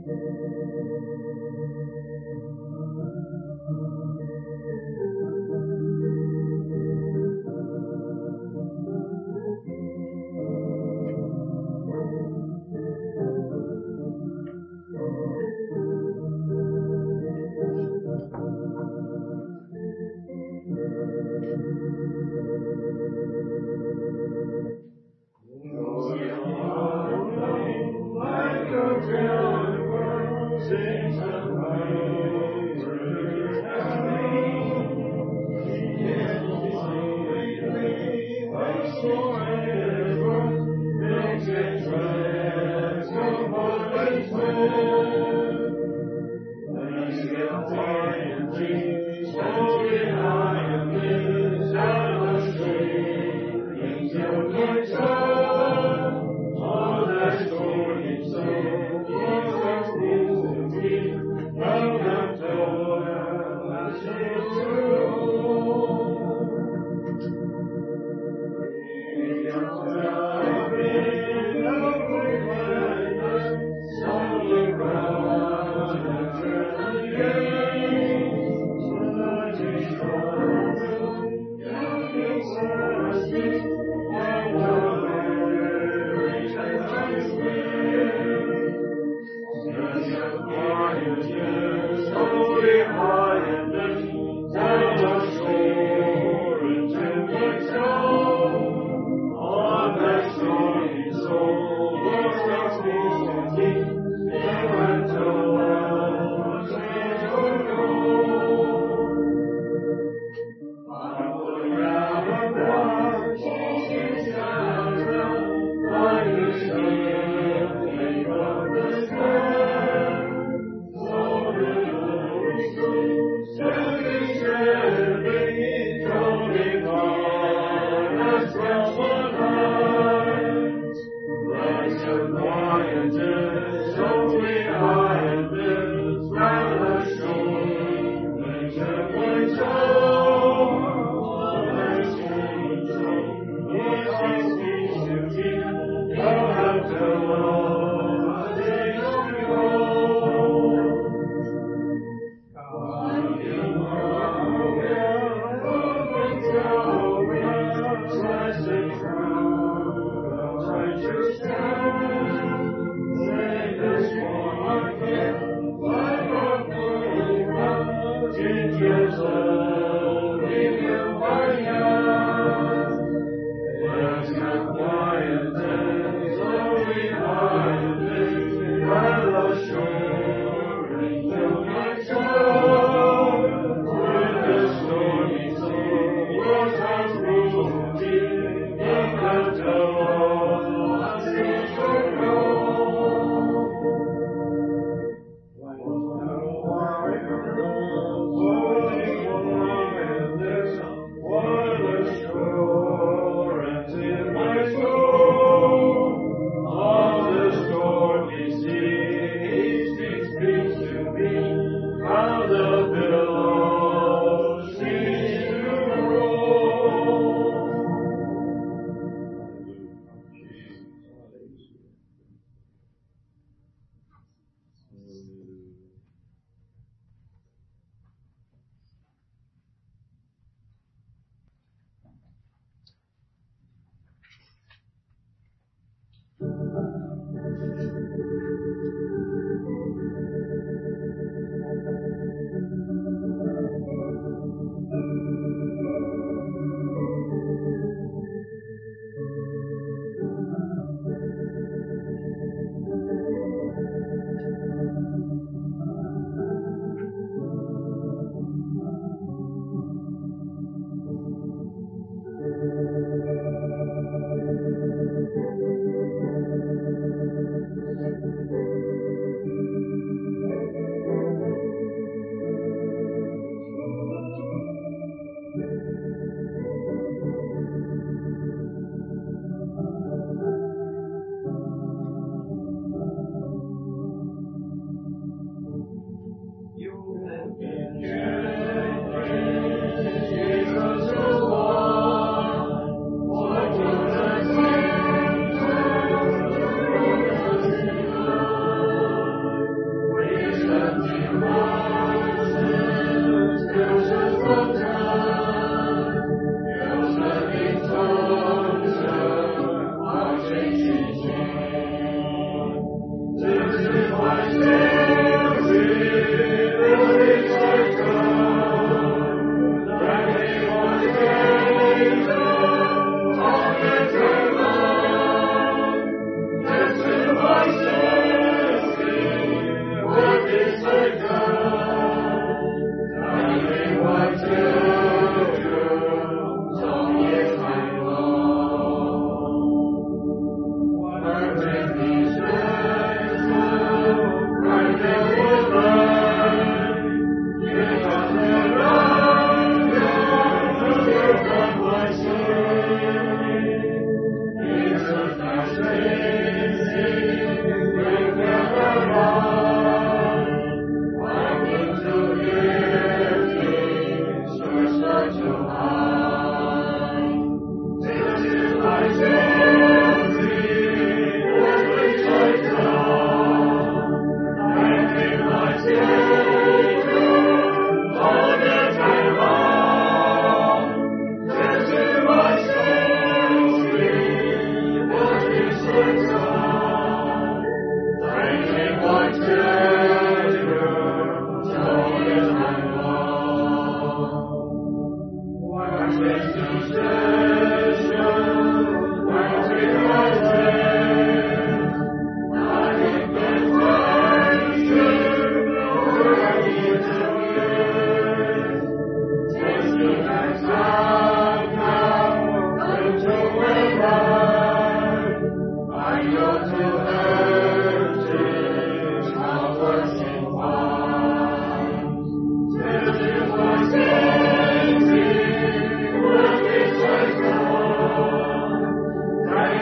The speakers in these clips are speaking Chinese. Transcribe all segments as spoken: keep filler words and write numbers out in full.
Thank you.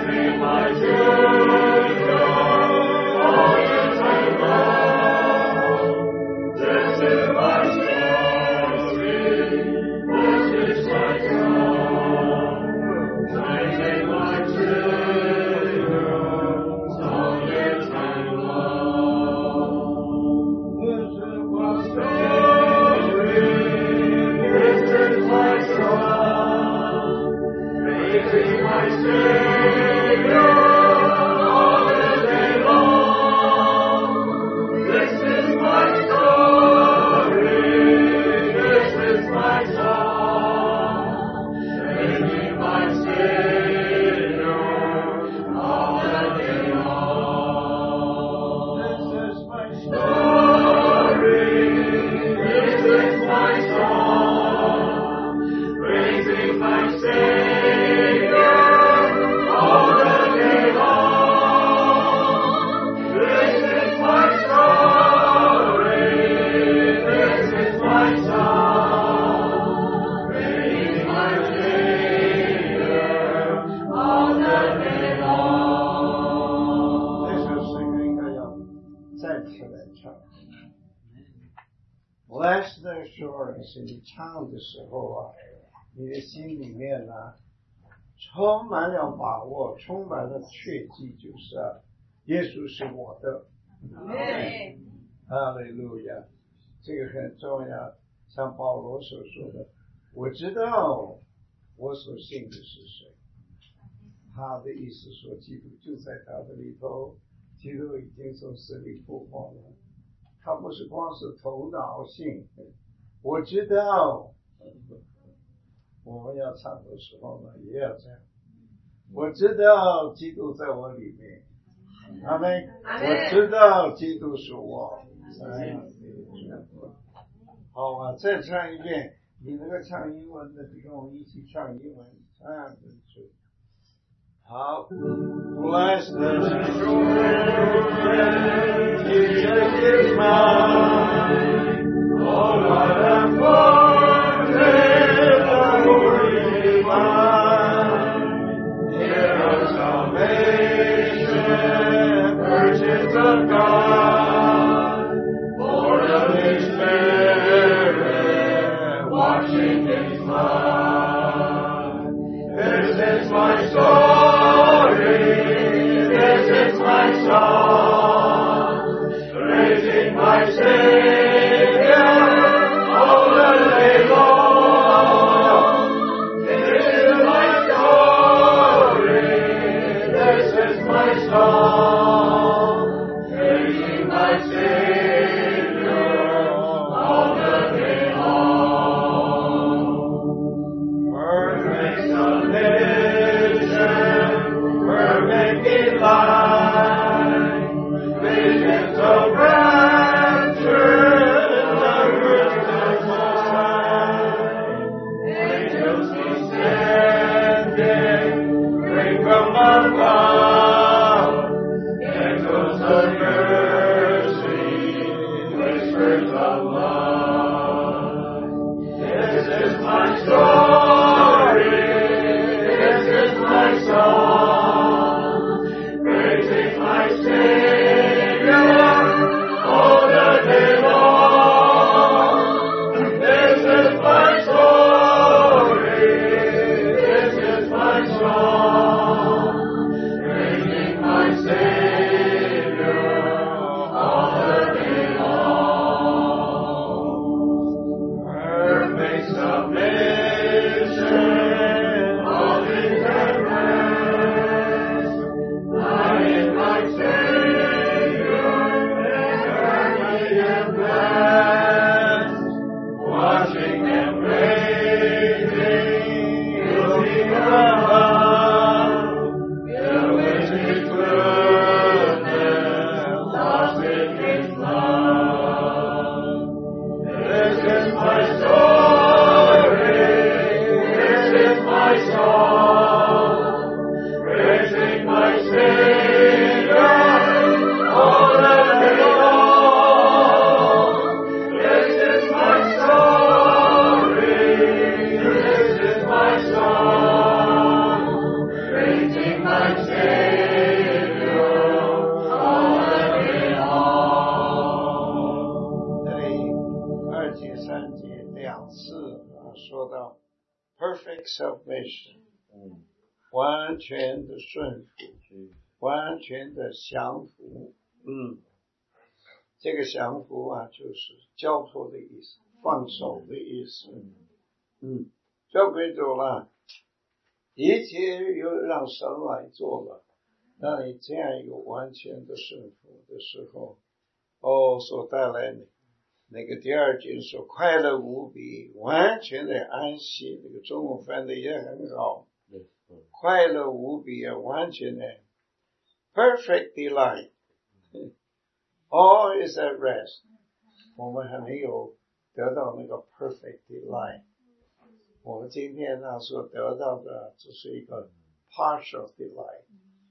你唱的时候啊，你的心里面呢、啊、充满了把握，充满了确据，就是、啊、耶稣是我的。哈利路亚，这个很重要。像保罗所说的，我知道我所信的是谁。他的意思说，基督就在他的里头，基督已经从死里复活了。他不是光是头脑信。我知道，我们要唱的时候呢，也要这样。我知道基督在我里面，阿们。我知道基督是我。好啊，再唱一遍。你那个唱英文的，跟我们一起唱英文，这样子是好。Bless the children, Jesus is mine. Oh, what a fortress, the Holy Divine, here of salvation, purchase of God, born of His Spirit, washing His blood. This is my story, this is my song, praising my Savior all the day long. This is my story, this is my song, praising my Savior all the day long. Perfect salvation, perfect delight, visions of rapture, the Christmas sight. Angels descending, bring from above, 说到 perfect submission， 嗯， 完全的顺服，完全的降服。嗯，这个降服啊，就是交托的意思，放手的意思。嗯，交给主了，一切又让神来做了。那你这样一个完全的顺服的时候，哦，所带来的那个第二句说快乐无比，完全的安息，那个中文翻的也很好，快乐无比啊，完全的 perfect delight， all is at rest。 我们还没有得到那个 perfect delight， 我们今天呢所得到的只是一个 partial delight，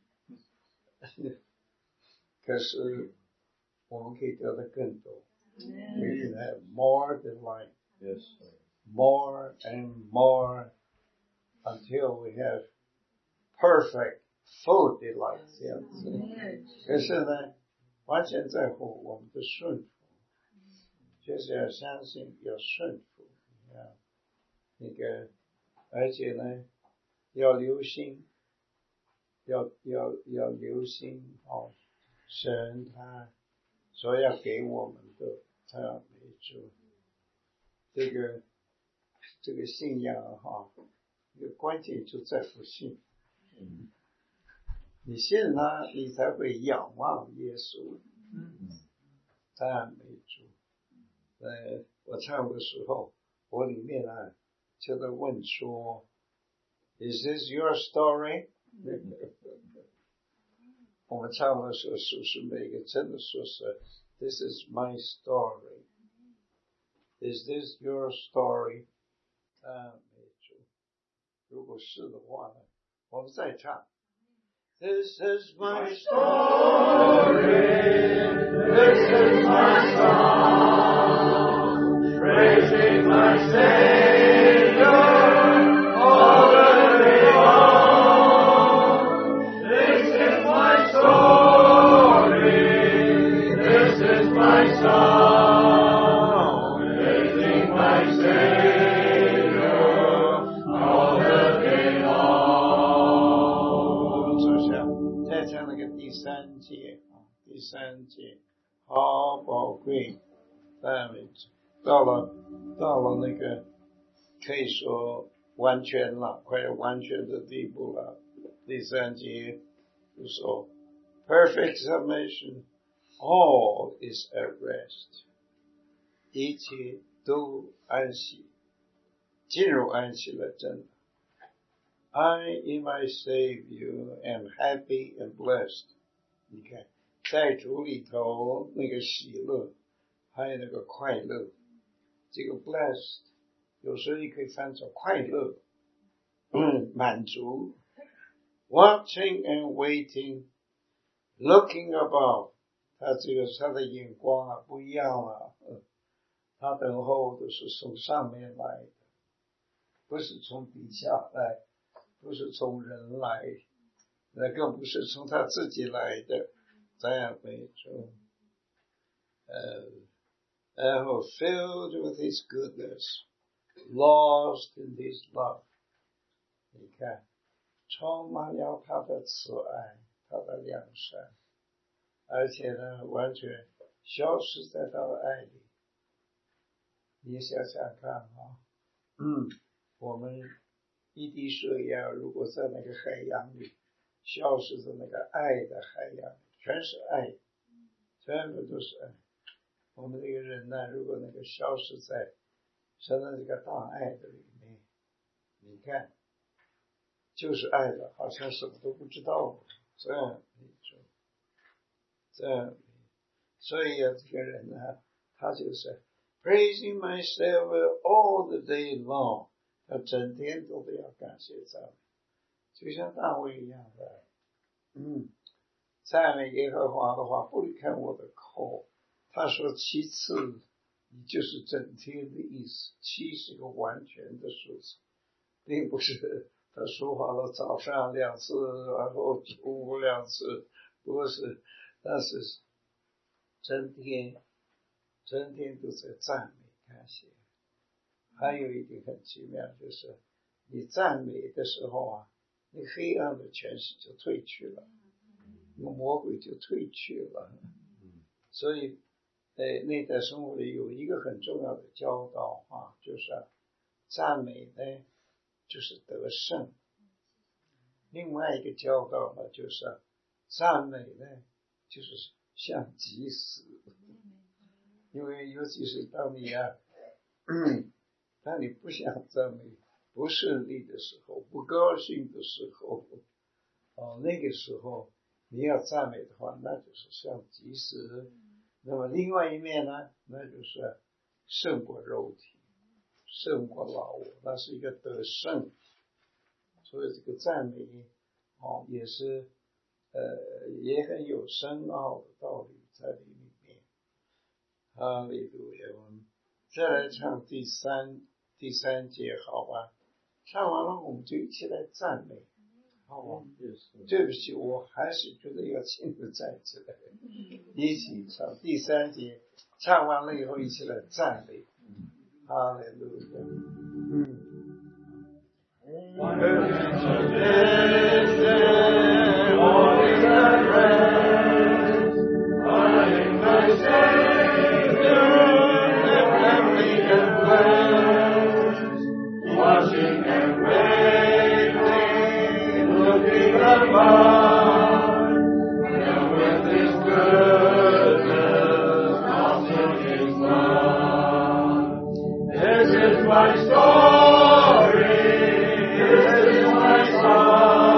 可是我们可以得到更多。We can have more delight, yes, more and more, until we have perfect, full delight. 这样子。可是呢，完全在乎我们的顺服，就是要相信，要顺服，要那个，而且呢，要留心，要要要留心哦，神他所要给我们的。他要没主，这个这个信仰哈，一个关键就在乎信。嗯，你信他，你才会仰望耶稣。嗯，赞美主。呃，我唱的时候，我里面呢就在问说 ，Is this your story？ 我们唱的时候，是不是每个真的说是 This is my story. Is this your story? 啊，没错。如果是的话呢，我们再唱。This is my story. This is my song. Praising my Savior all the day long. This is my story. This is my song, praising my Savior all the day long。坐下，再唱那个第三节，第三节，好宝贵，赞美主。到了，到了那个可以说完全了，快完全的地步了。第三节就说 ，perfect submission。All is at rest， 一切都安息，进入安息了，真的。I in my Savior am happy and blessed。你看，在主里头那个喜乐，还有那个快乐，这个 blessed 有时候也可以翻作快乐，嗯，满足。Watching and waiting, looking above。他这个他的眼光啊不一样啊，他等候的是从上面来的，不是从底下来，不是从人来，那更不是从他自己来的，赞美主。呃，然后 filled with His goodness, lost in His love。你看，充满了他的慈爱，他的良善。而且呢，完全消失在他的爱里。你想想看啊，嗯，我们一滴水呀，如果在那个海洋里消失在那个爱的海洋里，全是爱，全部都是爱。我们这个人呢，如果那个消失在神的这个大爱的里面，你看，就是爱了，好像什么都不知道，这样你说。这样，所以啊，这个人呢，他就是 praising my Savior all the day long， 他整天都得要感谢赞美，就像大卫一样的，嗯，赞美耶和华的话不离开我的口。他说七次，你就是整天的意思，七是个完全的数字，并不是他说话了早上两次，然后中午两次，不是。但是整天整天都在赞美感谢， 还有一点很奇妙，就是你赞美的时候啊，那黑暗的权势就退去了，那魔鬼就退去了。所以在内在生活里有一个很重要的教导啊，就是啊赞美呢就是得胜，另外一个教导呢就是啊赞美呢就是像祭司，因为尤其是当你啊当你不想赞美，不顺利的时候，不高兴的时候，哦，那个时候你要赞美的话，那就是像祭司。那么另外一面呢，那就是胜过肉体，胜过老我，那是一个得胜。所以这个赞美哦也是呃也很有深奥的道理在里面。哈利路亚！我们再来唱第三第三节，好吧？唱完了我们就一起来赞美，好吧？对不起，我还是觉得要亲自站起来，一起唱第三节，唱完了以后一起来赞美。哈利路亚！嗯。 My story, this is my song.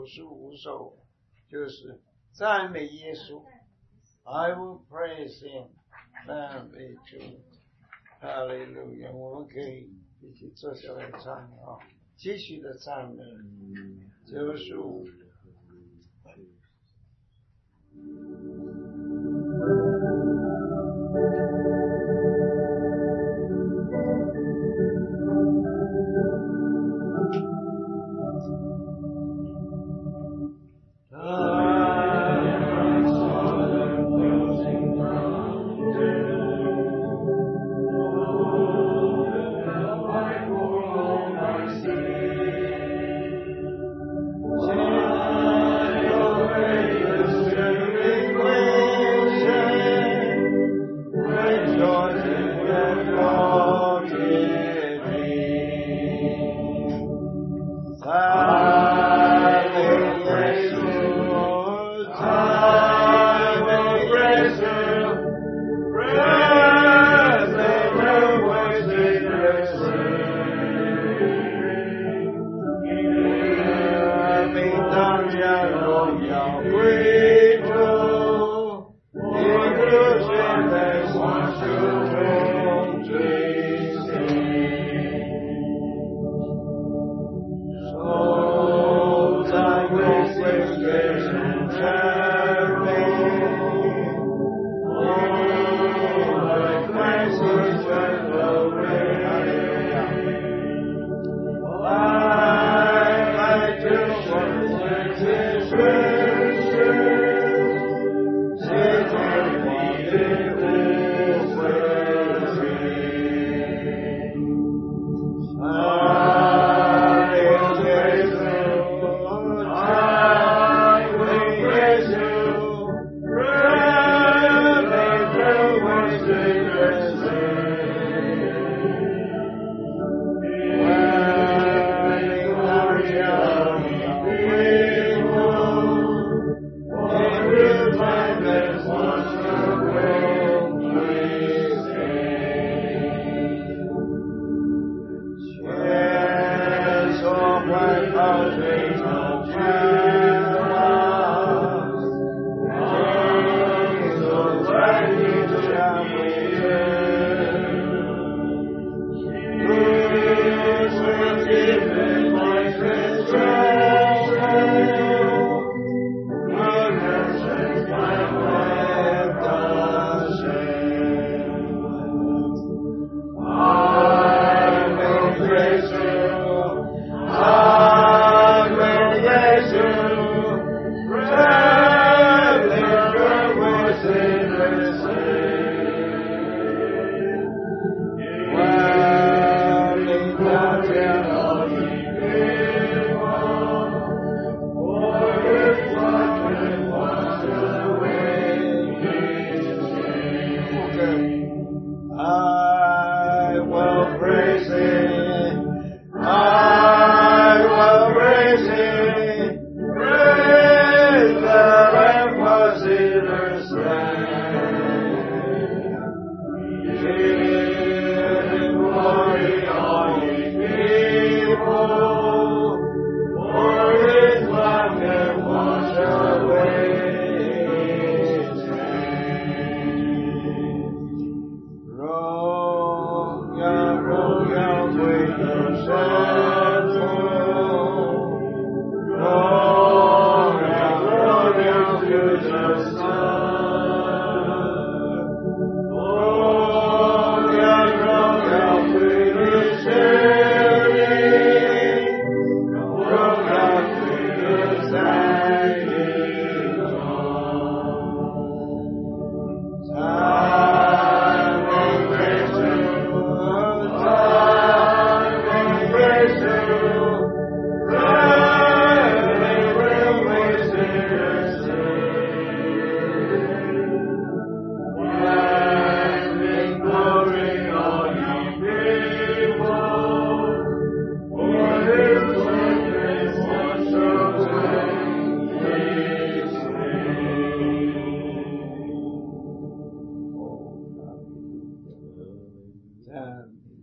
十五首就是赞美耶稣。I will praise him， 赞美主，哈利路亚！我们可以一起坐下来唱啊，继续的赞美九十五。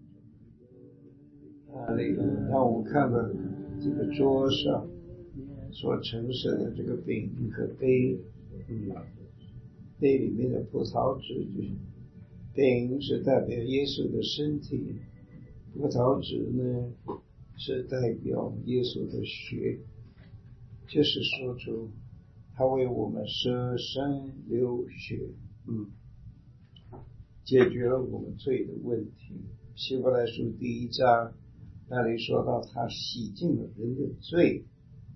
让我看看这个桌上所陈设的这个饼和杯，嗯，杯里面的葡萄汁，就是饼是代表耶稣的身体，葡萄汁呢是代表耶稣的血，就是说出他为我们舍身流血，嗯，解决了我们罪的问题。希伯来书第一章那里说到，他洗净了人的罪，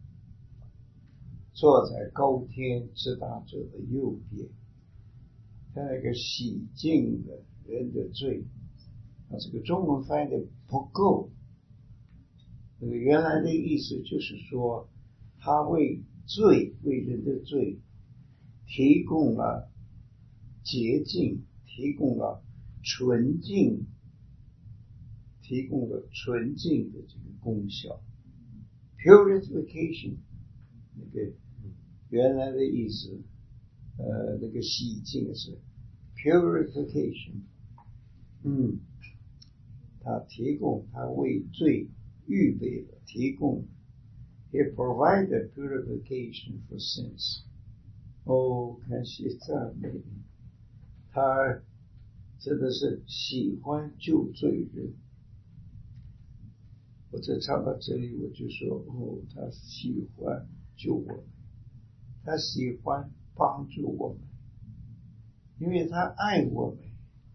坐在高天至大者的右边。他那个洗净了人的罪，啊，这个中文翻译的不够。那个原来的意思就是说，他为罪，为人的罪提供了洁净，提供了纯净，提供了纯净的这个功效。Purification 那个原来的意思，呃，那个洗净是 purification， 嗯，他提供，他为罪预备了，提供 He provided purification for sins。 哦，感谢赞美，他真的是喜欢救罪人。我在唱到这里，我就说，哦，他喜欢救我们，他喜欢帮助我们，因为他爱我们。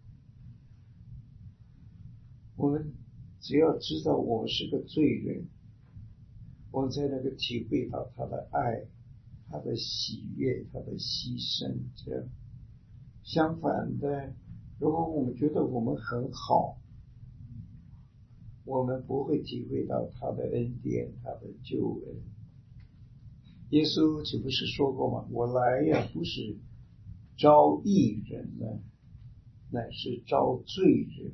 我们只要知道我们是个罪人，我们才能够体会到他的爱，他的喜悦，他的牺牲。这样相反的，如果我们觉得我们很好，我们不会体会到他的恩典，他的救恩。耶稣岂不是说过吗？我来呀，不是招义人呢，乃是招罪人。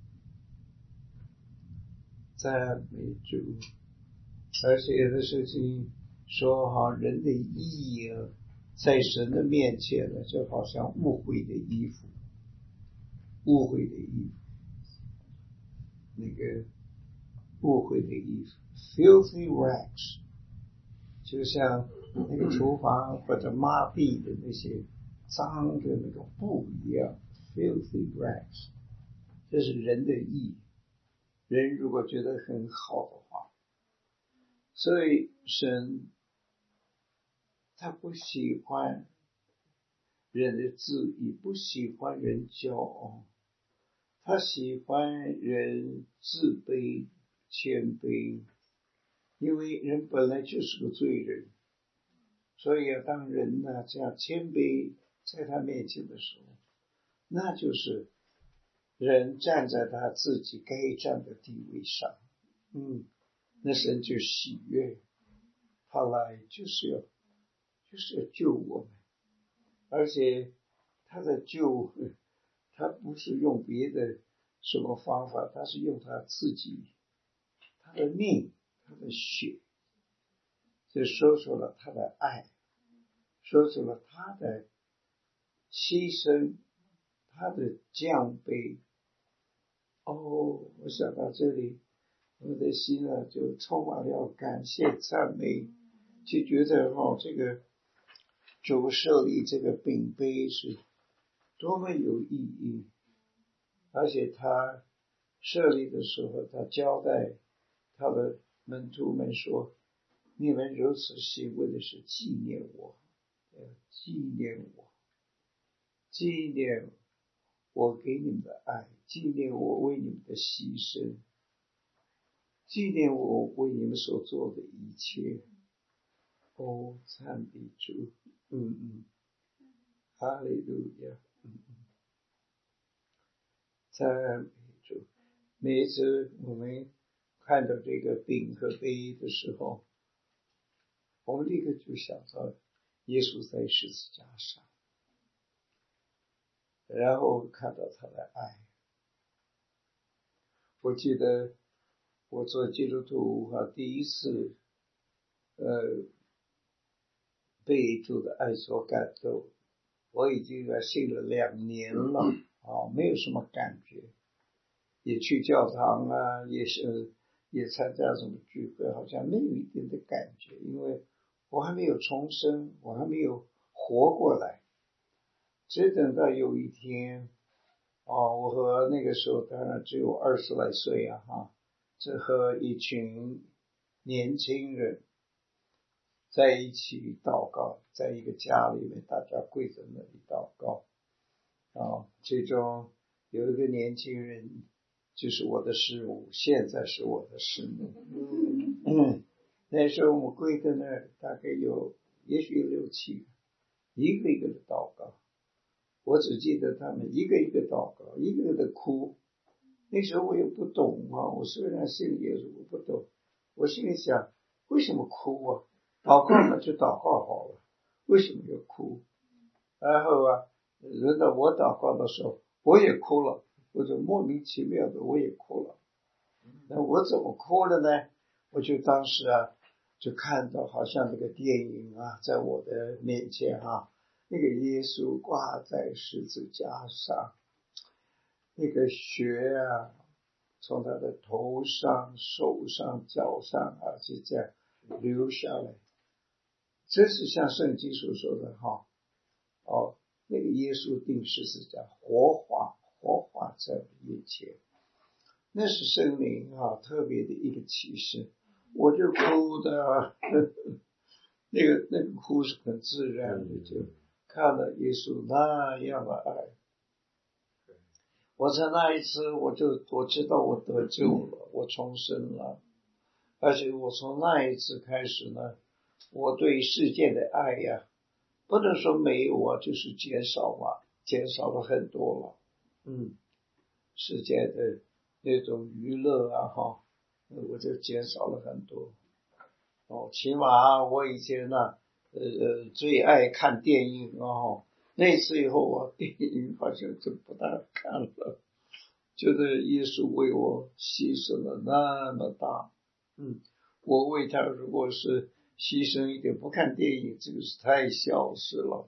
赞美主。而且有的事情说哈，人的义啊，在神的面前呢，就好像污秽的衣服，污秽的衣服，那个污秽的衣服 filthy rags， 就像那个厨房或者抹地的那些脏的那个布一样 filthy rags。 这是人的义，人如果觉得很好的话，所以神他不喜欢人的自义，不喜欢人骄傲，他喜欢人自卑谦卑，因为人本来就是个罪人，所以啊，当人呢这样谦卑在他面前的时候，那就是人站在他自己该站的地位上，嗯，那神就喜悦，他来就是要就是要救我们，而且他的救，他不是用别的什么方法，他是用他自己，他的命，他的血，就说出了他的爱，说出了他的牺牲，他的降卑。哦，我想到这里，我的心呢就充满了感谢赞美，就觉得哦，这个主设立这个饼杯是多么有意义，而且他设立的时候，他交代他的门徒们说，你们如此行为的是纪念我，纪念我，纪念我给你们的爱，纪念我为你们的牺牲，纪念我为你们所做的一切。哦，赞美主，嗯嗯，哈利路亚，嗯嗯，赞美主。每一次我们看到这个饼和杯的时候，我们立刻就想到耶稣在十字架上，然后看到他的爱。我记得我做基督徒啊，第一次呃被主的爱所感动，我已经信了两年了啊，没有什么感觉，也去教堂啊，也是也参加什么聚会，好像没有一点的感觉，因为我还没有重生，我还没有活过来。只等到有一天，哦，我和那个时候当然只有二十来岁啊，哈，这和一群年轻人在一起祷告，在一个家里面，大家跪在那里祷告。啊，其中有一个年轻人，就是我的师母，现在是我的师母。嗯，那时候我们跪在那儿，大概有，也许有六七个，一个一个的祷告。我只记得他们一个一个祷告，一个一个的哭。那时候我也不懂啊，我虽然信耶稣，我不懂。我心里想，为什么哭啊？祷告嘛就祷告好了，为什么要哭？然后啊，轮到我祷告的时候，我也哭了，我就莫名其妙的我也哭了。那我怎么哭了呢？我就当时啊，就看到好像那个电影啊，在我的面前啊，那个耶稣挂在十字架上，那个血啊，从他的头上、手上、脚上啊，就这样流下来。这是像圣经所说的哈，哦，那个耶稣钉十字架，活化，活化在我面前。那是圣灵啊，特别的一个启示，我就哭的，呵呵那个那个哭是很自然的，就看到耶稣那样的爱。我在那一次，我就我知道我得救了，我重生了，而且我从那一次开始呢，我对世界的爱呀，不能说没有啊，就是减少吧，减少了很多了。嗯，世界的那种娱乐啊，哈，我就减少了很多。哦，起码我以前呢，呃，最爱看电影啊，那次以后啊，电影好像就不大看了。觉得耶稣为我牺牲了那么大，嗯，我为他如果是牺牲一点不看电影，这个是太小事了。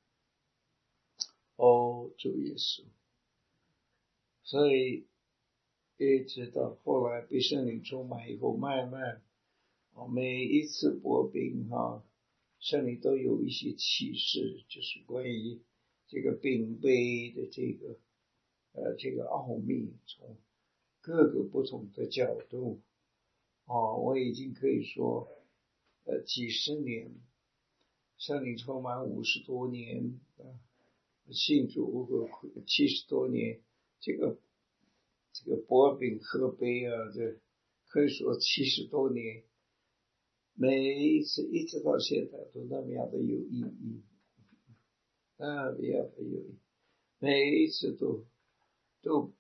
哦，主耶稣，所以一直到后来被圣灵充满以后，慢慢，哦，每一次播饼哈，圣灵都有一些启示，就是关于这个饼杯的这个呃这个奥秘，从各个不同的角度，哦，我已经可以说，呃，几十年，圣灵充满五十多年，啊，信主七十多年，这个这个薄饼喝杯啊，这可以说七十多年，每一次一直到现在都那么样的有意义，那么样的有意义，每一次都都。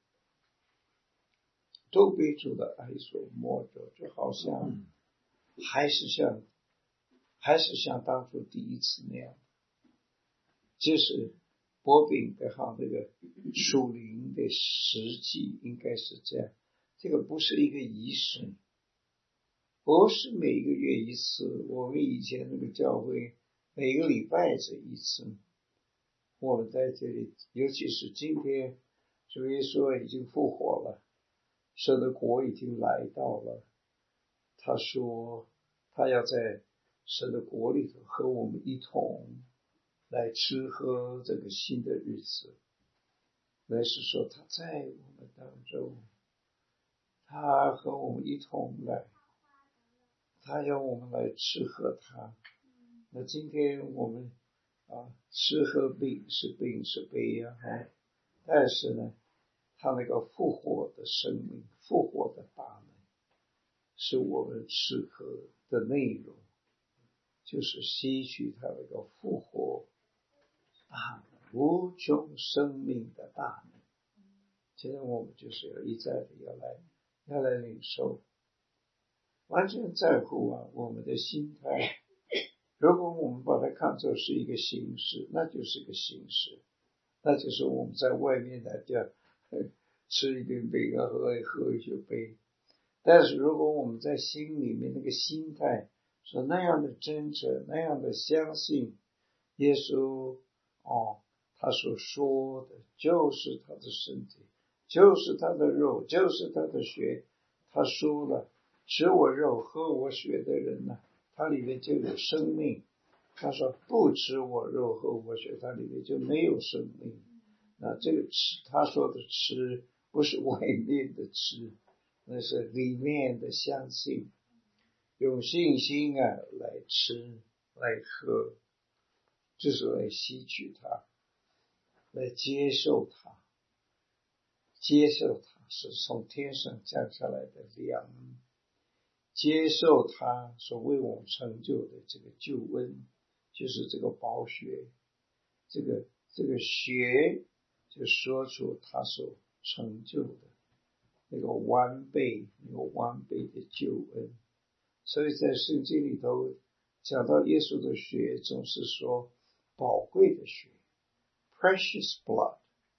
都被主的爱所摸着，就好像还是像还是像当初第一次那样。这是薄饼的哈，这个属灵的实际应该是这样。这个不是一个仪式，不是每个月一次。我们以前那个教会每个礼拜这一次，我们在这里，尤其是今天，主耶稣已经复活了。神的国已经来到了，他说他要在神的国里头和我们一同来吃喝这个新的日子，乃是说他在我们当中，他和我们一同来，他要我们来吃喝他。那今天我们啊吃喝饼是饼是杯呀，啊，但是呢他那个复活的生命，复活的大能，是我们吃喝的内容，就是吸取他那个复活大能，无穷生命的大能。现在我们就是要一再的要来，要来领受，完全在乎啊我们的心态。如果我们把它看作是一个形式，那就是一个形式，那就是我们在外面的叫吃一点饼啊，喝喝一些杯。但是如果我们在心里面那个心态是那样的真诚，那样的相信耶稣，哦，他所说的就是他的身体，就是他的肉，就是他的血。他说了，吃我肉喝我血的人呢， 它里面就有生命。他说不吃我肉喝我血，它里面就没有生命。那这个吃，他说的吃不是外面的吃，那是里面的相信，用信心啊来吃来喝，就是来吸取它，来接受它。接受它是从天上降下来的粮，接受它所为我们成就的这个救恩，就是这个宝血，这个这个血就说出他所成就的那个完备，那个完备的救恩。所以在圣经里头讲到耶稣的血，总是说宝贵的血 precious blood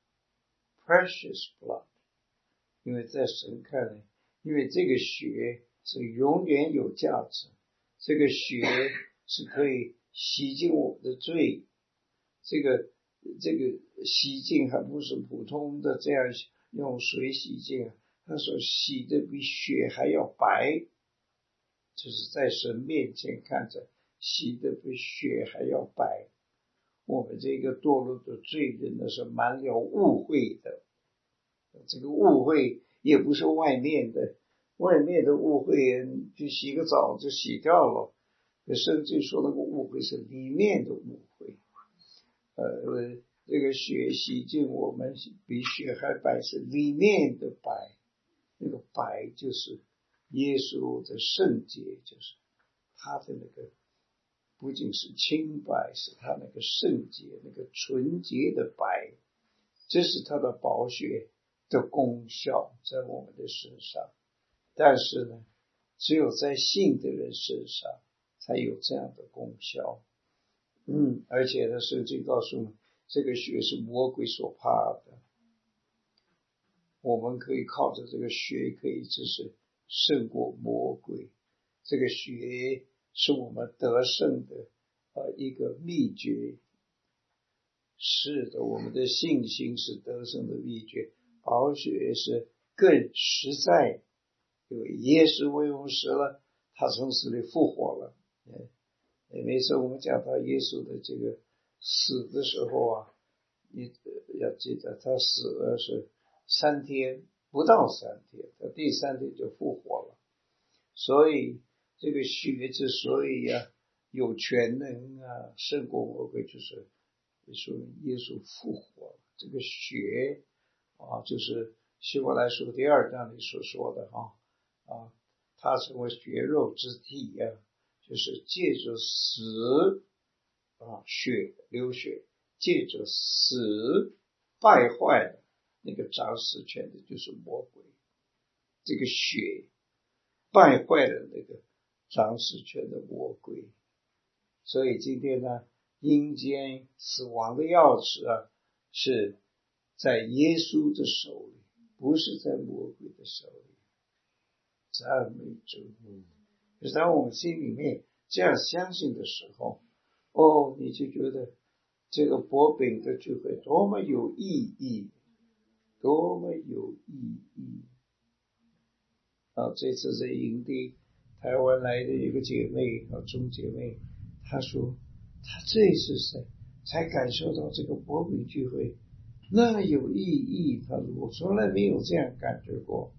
precious blood， 因为在神看来，因为这个血是永远有价值，这个血是可以洗净我们的罪，这个这个洗净还不是普通的这样用水洗净，他说洗的比血还要白，就是在神面前看着洗的比血还要白。我们这个堕落的罪人呢，是满了污秽的，这个污秽也不是外面的，外面的污秽去洗个澡就洗掉了，甚至说那个污秽是里面的污秽。呃，这个血洗净我们比血还白，是里面的白，那个白就是耶稣的圣洁，就是他的那个不仅是清白，是他那个圣洁，那个纯洁的白，这是他的宝血的功效在我们的身上。但是呢，只有在信的人身上才有这样的功效。嗯，而且呢，圣经告诉我们，这个血是魔鬼所怕的。我们可以靠着这个血，可以就是胜过魔鬼。这个血是我们得胜的呃一个秘诀。是的，我们的信心是得胜的秘诀。宝血是更实在，因为耶稣为我们死了，他从死里复活了。嗯每次我们讲到耶稣的这个死的时候啊，你要记得他死了是三天，不到三天，他第三天就复活了。所以这个血之所以啊有全能啊胜过魔鬼，就是说耶稣复活了。这个血啊，就是希伯来书第二章里所说的哈啊，他成为血肉之体啊，就是借着死啊，血流血，借着死败坏了那个掌死权的，就是魔鬼。这个血败坏了那个掌死权的魔鬼。所以今天呢，阴间死亡的钥匙啊，是在耶稣的手里，不是在魔鬼的手里。赞美主。就是当我们心里面这样相信的时候，哦，你就觉得这个薄饼的聚会多么有意义，多么有意义。啊，这次在营地台湾来的一个姐妹啊，中姐妹，她说她这次才才感受到这个薄饼聚会那么有意义，她说我从来没有这样感觉过。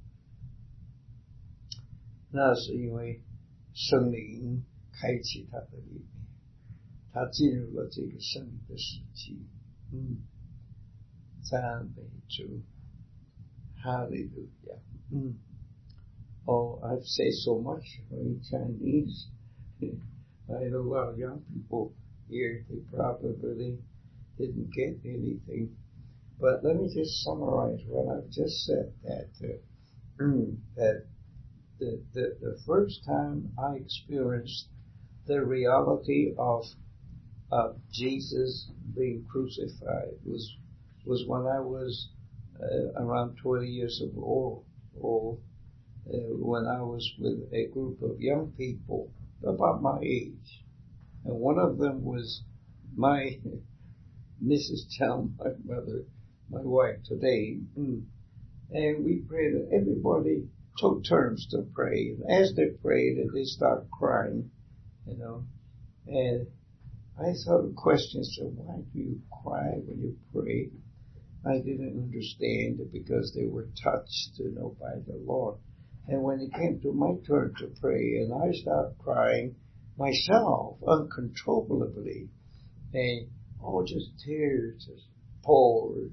那是因为圣灵开启他的里面，他进入了这个圣灵的时期。嗯，赞美主，哈利路亚。嗯 Oh, I've said so much in Chinese. I know a lot of young people here, they probably didn't get anything. But let me just summarize what I've just said, that uh, that The, the, the first time I experienced the reality of of Jesus being crucified was was when I was uh, around twenty years old, old uh, when I was with a group of young people about my age, and one of them was my Missus Chow, my mother, my wife today, and we prayed. Everybody took turns to pray. And as they prayed, they started crying. you know. And I thought the question, so why do you cry when you pray? I didn't understand it because they were touched, you know, by the Lord. And when it came to my turn to pray, and I started crying myself uncontrollably, and all just tears just poured,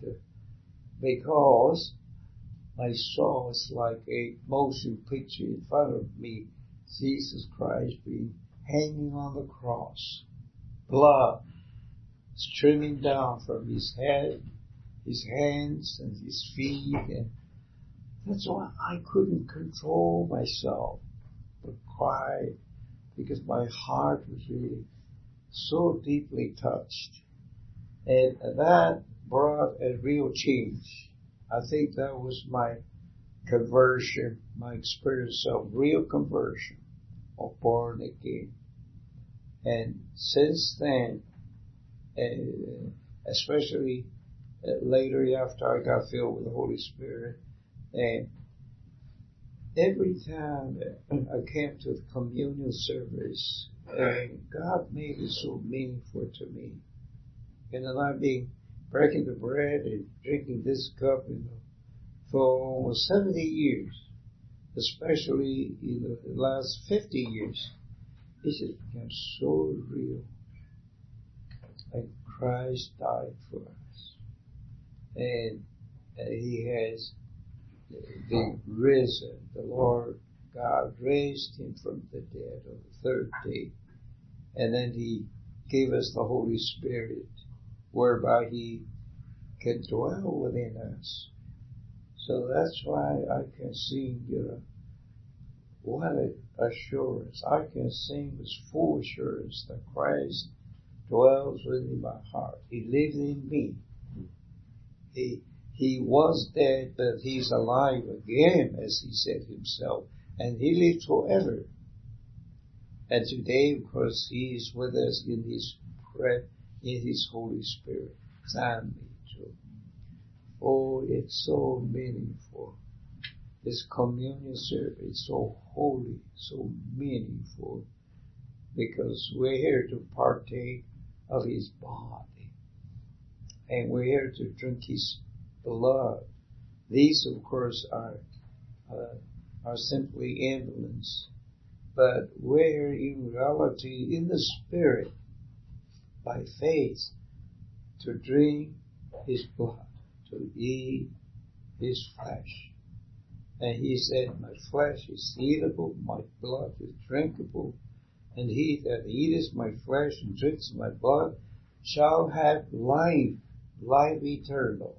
because I saw it's like a motion picture in front of me, Jesus Christ being hanging on the cross, blood streaming down from his head, his hands and his feet, and that's why I couldn't control myself but cried, because my heart was really so deeply touched. And that brought a real change. I think that was my conversion, my experience of real conversion, of born again. And since then, uh, especially uh, later after I got filled with the Holy Spirit, and every time I came to the communion service, and God made it so meaningful to me. And then I've been breaking the bread and drinking this cup, you know, for almost seventy years, especially in the last fifty years. It just became so real. Like Christ died for us. And uh, he has been risen. The Lord God raised him from the dead on the third day. And then he gave us the Holy Spirit, whereby he can dwell within us. So that's why I can sing, you know, what an assurance. I can sing with full assurance that Christ dwells within my heart. He lives in me. He, he was dead, but he's alive again, as he said himself. And he lives forever. And today, of course, he is with us in his breath, in his Holy Spirit. Thank you. Oh, it's so meaningful. This communion service is so holy, so meaningful, because we're here to partake of his body, and we're here to drink his blood. These, of course, are uh, are simply emblems, but we're in reality in the Spirit, by faith, to drink his blood, to eat his flesh. And he said, my flesh is eatable, my blood is drinkable, and he that eateth my flesh and drinks my blood shall have life, life eternal.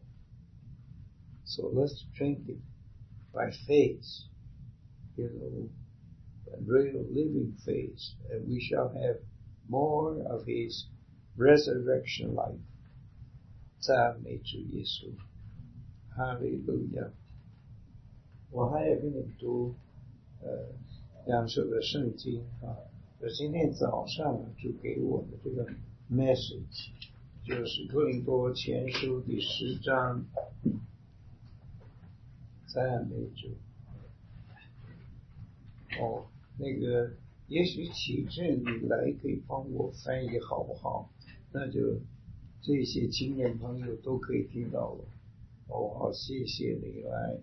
So let's drink it by faith, you know, a real living faith, and we shall have more of his resurrection life. 赞美主耶稣，哈利路亚。我还要跟你们读呃两首的圣经啊，就今天早上就给我的这个 message， 就是哥林多前书第十章，赞美主。哦，那个也许启正你来可以帮我翻译好不好？那就这些青年朋友都可以听到了。哦，好，谢谢你来。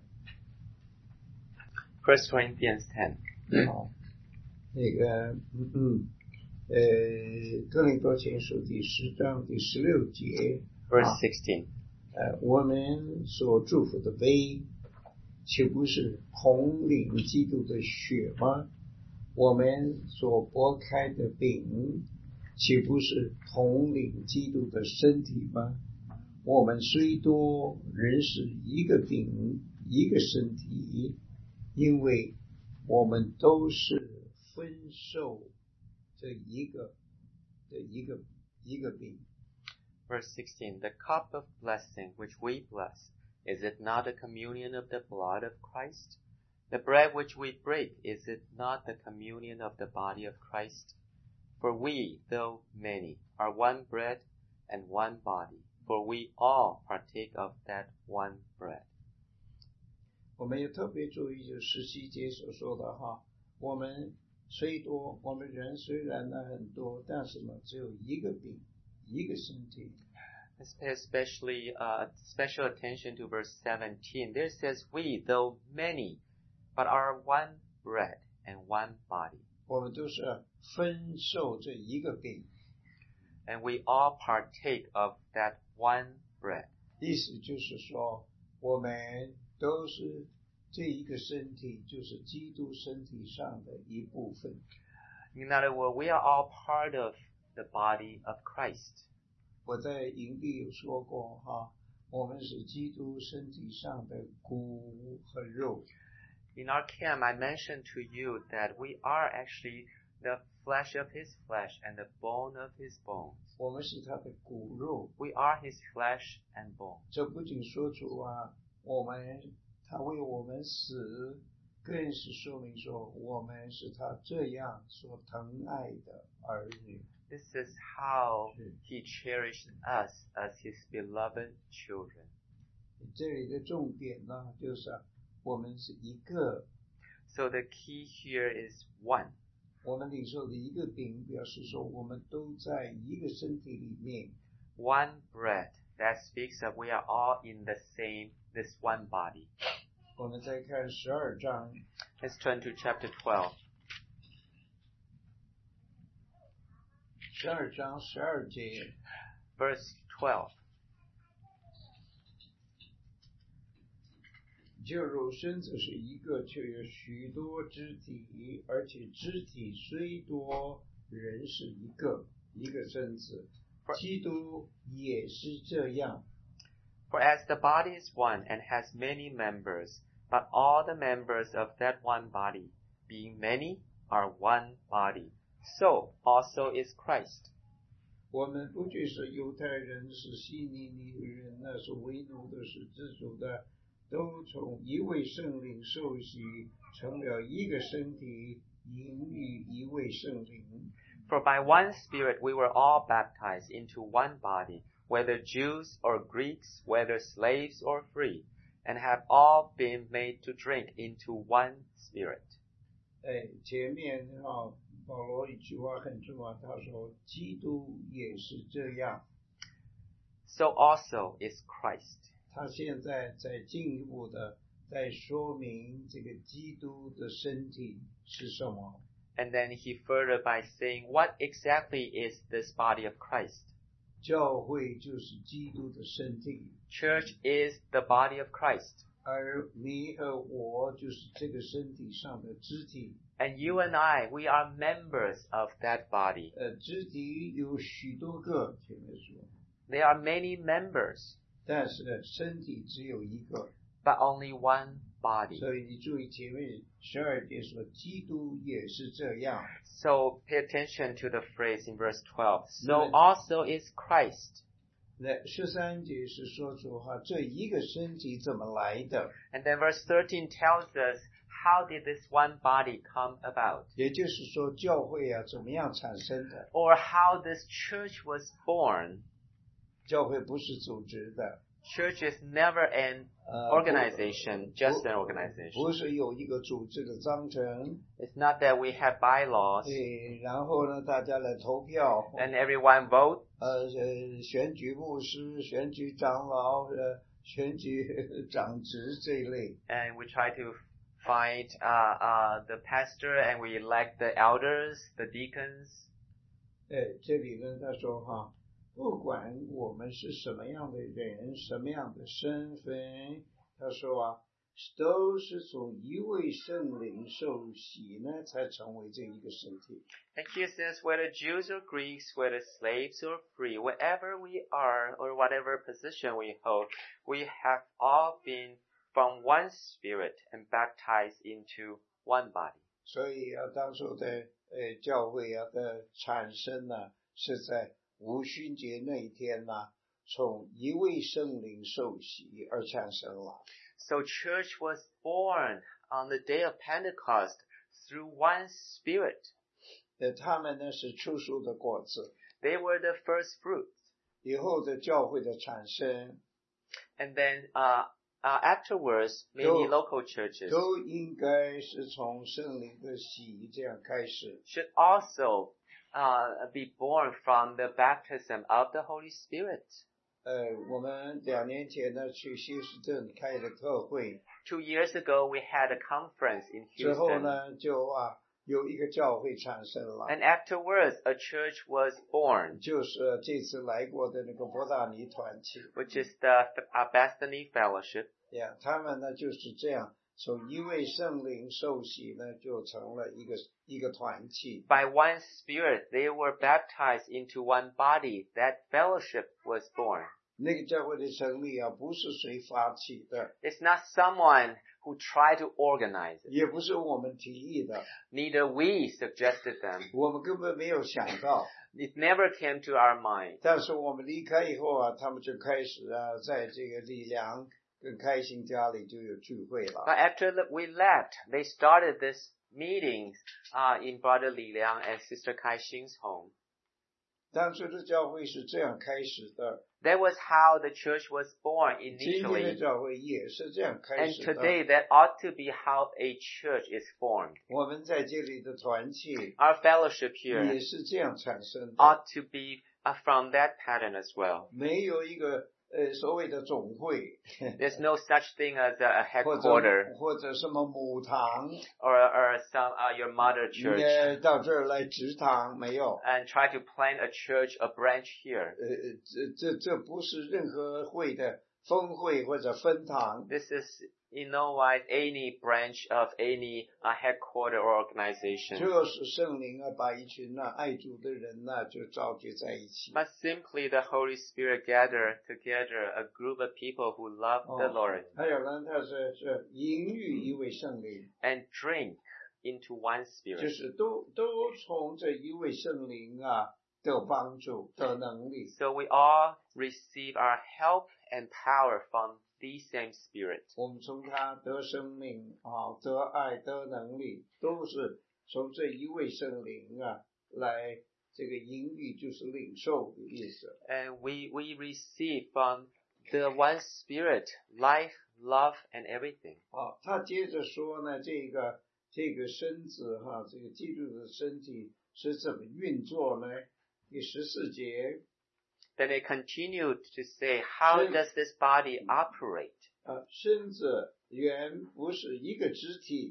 First Corinthians ten. 好，那个，嗯嗯，呃，哥林多前书第十章第十六节 Verse sixteen. 呃，我们所祝福的杯，岂不是同领基督的血吗？我们所擘开的饼，岂不是同领基督的身体吗？我们虽多，仍是一个饼，一个身体，因为我们都是分受这一个的一个一个饼。 Verse sixteen. The cup of blessing which we bless, is it not a communion of the blood of Christ? The bread which we break, is it not the communion of the body of Christ? For we, though many, are one bread and one body, for we all partake of that one bread. 我们也特别注意就十七节所说的哈，我们虽多，我们人虽然呢很多，但是呢只有一个饼，一个身体。 Let's pay especially uh, special attention to verse seventeen. There says, "We, though many, but are one bread and one body." 我们都是分受这一个饼。 And we all partake of that one bread. 意思就是说，我们都是这一个身体，就是基督身体上的一部分。 In other words, we are all part of the body of Christ. 我在营地有说过哈，我们是基督身体上的骨和肉。 In our camp, I mentioned to you that we are actually the flesh of his flesh and the bone of his bones. 我们是他的骨肉。 We are his flesh and bone. 这不仅说出啊，我们他为我们死，更是说明说我们是他这样所疼爱的儿女。 This is how he cherished us as his beloved children. 这里的重点呢，就是我们是一个。 So the key here is one. 我们领受的一个饼，表示说我们都在一个身体里面。 One bread that speaks of we are all in the same, this one body. 我们再看十二章。 Let's turn to chapter twelve. 十二章十二节 Verse twelve. 就如身子是一个，却有许多肢体，而且肢体虽多，人是一个，一个身子。基督也是这样。 For as the body is one and has many members, but all the members of that one body, being many, are one body, so also is Christ. 我们不拘是犹太人，是希利尼人，那是为奴的，是自主的，都从一位圣灵受洗，成了一个身体，营于一位圣灵。 For by one Spirit we were all baptized into one body, whether Jews or Greeks, whether slaves or free, and have all been made to drink into one Spirit. 哎，前面啊，保罗一句话很重要，他说基督也是这样。 So also is Christ. 他现在在进一步的在说明这个基督的身体是什么。 And then he further by saying, what exactly is this body of Christ? 教会就是基督的身体。 Church is the body of Christ. 而你和我就是这个身体上的肢体。 And you and I, we are members of that body. 呃，肢体有许多个，前面说。 There are many members. 但是呢，身体只有一个。 But only one body. 所以你注意前面十二节说，基督也是这样。 So pay attention to the phrase in verse twelve. So also is Christ. 那十三节是说出哈，这一个身体怎么来的？ And then verse thirteen tells us, how did this one body come about? 也就是说，教会啊怎么样产生的？ Or how this church was born? 教会不是组织的。 Church is never an organization, just an organization. 不是有一个组织的章程。 It's not that we have bylaws. 对，然后呢，大家来投票。 And everyone vote. 呃，选举牧师、选举长老、呃，选举长职这一类。 And we try to find uh, uh, the pastor and we elect the elders, the deacons. 哎，这里呢，他说哈。不管我们是什么样的人，什么样的身份，他说啊，都是从一位圣灵受洗呢，才成为这一个身体。 And here says, whether Jews or Greeks, whether slaves or free, wherever we are or whatever position we hold, we have all been from one Spirit and baptized into one body. 所以啊，当初的呃教会啊的产生呢，是在五旬节那一天呢，从一位圣灵受洗而产生了。 So church was born on the day of Pentecost through one Spirit. 呃，他们呢是初熟的果子。 They were the first fruits. 以后的教会的产生。 And then uh, uh, afterwards, many local churches 都应该是从圣灵的洗这样开始。 should also uh, be born from the baptism of the Holy Spirit. 呃，我们两年前呢去休斯顿开了特会， Two years ago, we had a conference in 之后 Houston. 呢就啊有一个教会产生了， And afterwards, a church was born, 就是这次来过的那个伯大尼团契。 which is the uh, Bethany Fellowship. 呀，他们呢就是这样，从一位圣灵受洗呢，就成了一个一个团契。 By one Spirit, they were baptized into one body. That fellowship was born. 那个教会的成立啊，不是谁发起的， It's not someone who tried to organize it. 也不是我们提议的， Neither we suggested them. 我们根本没有想到。 It never came to our mind. 但是我们离开以后啊，他们就开始啊，在这个李良跟开心家里就有聚会了。 But after we left, they started this meetings uh, in Brother Li Liang and Sister Kai Xing's home. 当初的教会是这样开始的， That was how the church was born 今天的 initially. 教会也是这样开 And 始的。 today, that ought to be how a church is formed. 我们在这里的团契 Our fellowship here 也是这样产生的， ought to be uh, from that pattern as well. 没有一个呃所谓的总会， There's no such thing as a, a 或者 headquarter 或者什么母堂， or, or some uh, your mother 应 church 该到这儿来植堂没有。 and try to plant a church, a branch here. 呃，这这这不是任何会的分会或者分堂， This is in no wise any branch of any uh, headquarter or organization, 就是圣灵啊，把一群呐、爱主的人呐、就召集在一起。 but simply the Holy Spirit gather together a group of people who love the Lord 还有呢，他是是营育一位圣灵， and drink into one 就 spirit. 是都都从这一位圣灵啊得帮助得能力。 So we all receive our help and power from the same Spirit. 我们从他得生命啊，得爱，得能力，都是从这一位圣灵啊来这个营育，就是领受的意思。 And we, we receive from the one Spirit life, love, and everything. 啊，他接着说呢，这个这个身子哈、这个基督的身体是怎么运作呢？第十四节 Then they continued to say, how Sure. does this body operate? 啊，身子原不是一个肢体，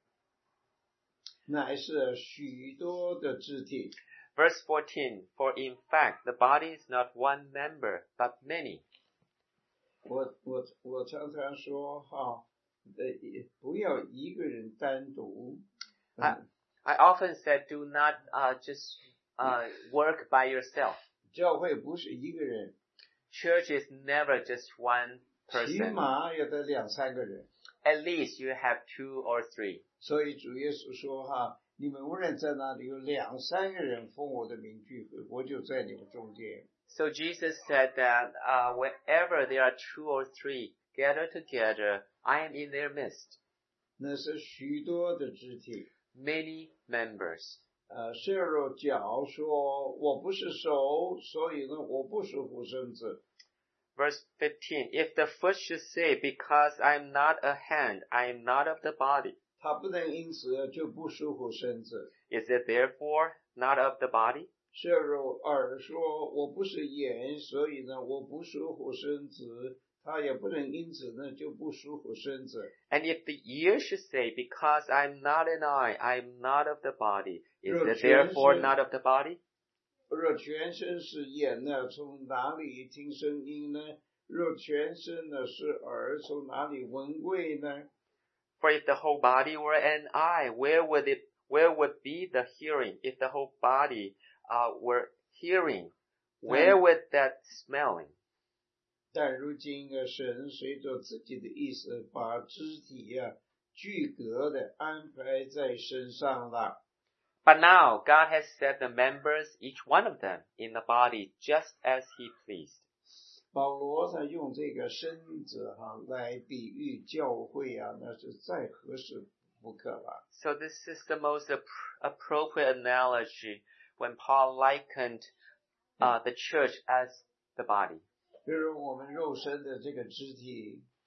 乃是许多的肢体。 Verse fourteen, for in fact, the body is not one member, but many. 我我我常常说哈，呃，不要一个人单独。 啊 I often said, do not uh, just uh, work by yourself. 教会不是一个人， Church is never just one 起 person. 码要得两三个人。 At least you have two or three. 所以主耶稣说哈，你们无论在哪里有两三个人奉我的名聚会，我就在你们中间。 So Jesus said that uh, wherever there are two or three gathered together, I am in their midst. 那是许多的肢体。 Many members. 呃，设若脚说我不是手，所以呢我不属乎身子。 Verse fifteen, if the foot should say, because I am not a hand, I am not of the body, 他不能因此就不属乎身子。 is it therefore not of the body? 设若耳说我不是眼，所以呢我不属乎身子，他也不能因此呢就不属乎身子。 And if the ear should say, because I am not an eye, I am not of the body, is it therefore not of the body? 若全身是眼呢，从哪里听声音呢？若全身呢是耳，从哪里闻味呢？ For if the whole body were an eye, where would it, where would be the hearing? If the whole body uh, were hearing, where would that smelling? 但如今啊，神随着自己的意思，把肢体呀、具格的安排在身上了。 But now God has set the members, each one of them, in the body just as He pleased. 保罗他用这个身子哈、来比喻教会啊，那是再合适不可了。 So this is the most ap- appropriate analogy when Paul likened uh, the church as the body. 比如我们肉身的这个肢体，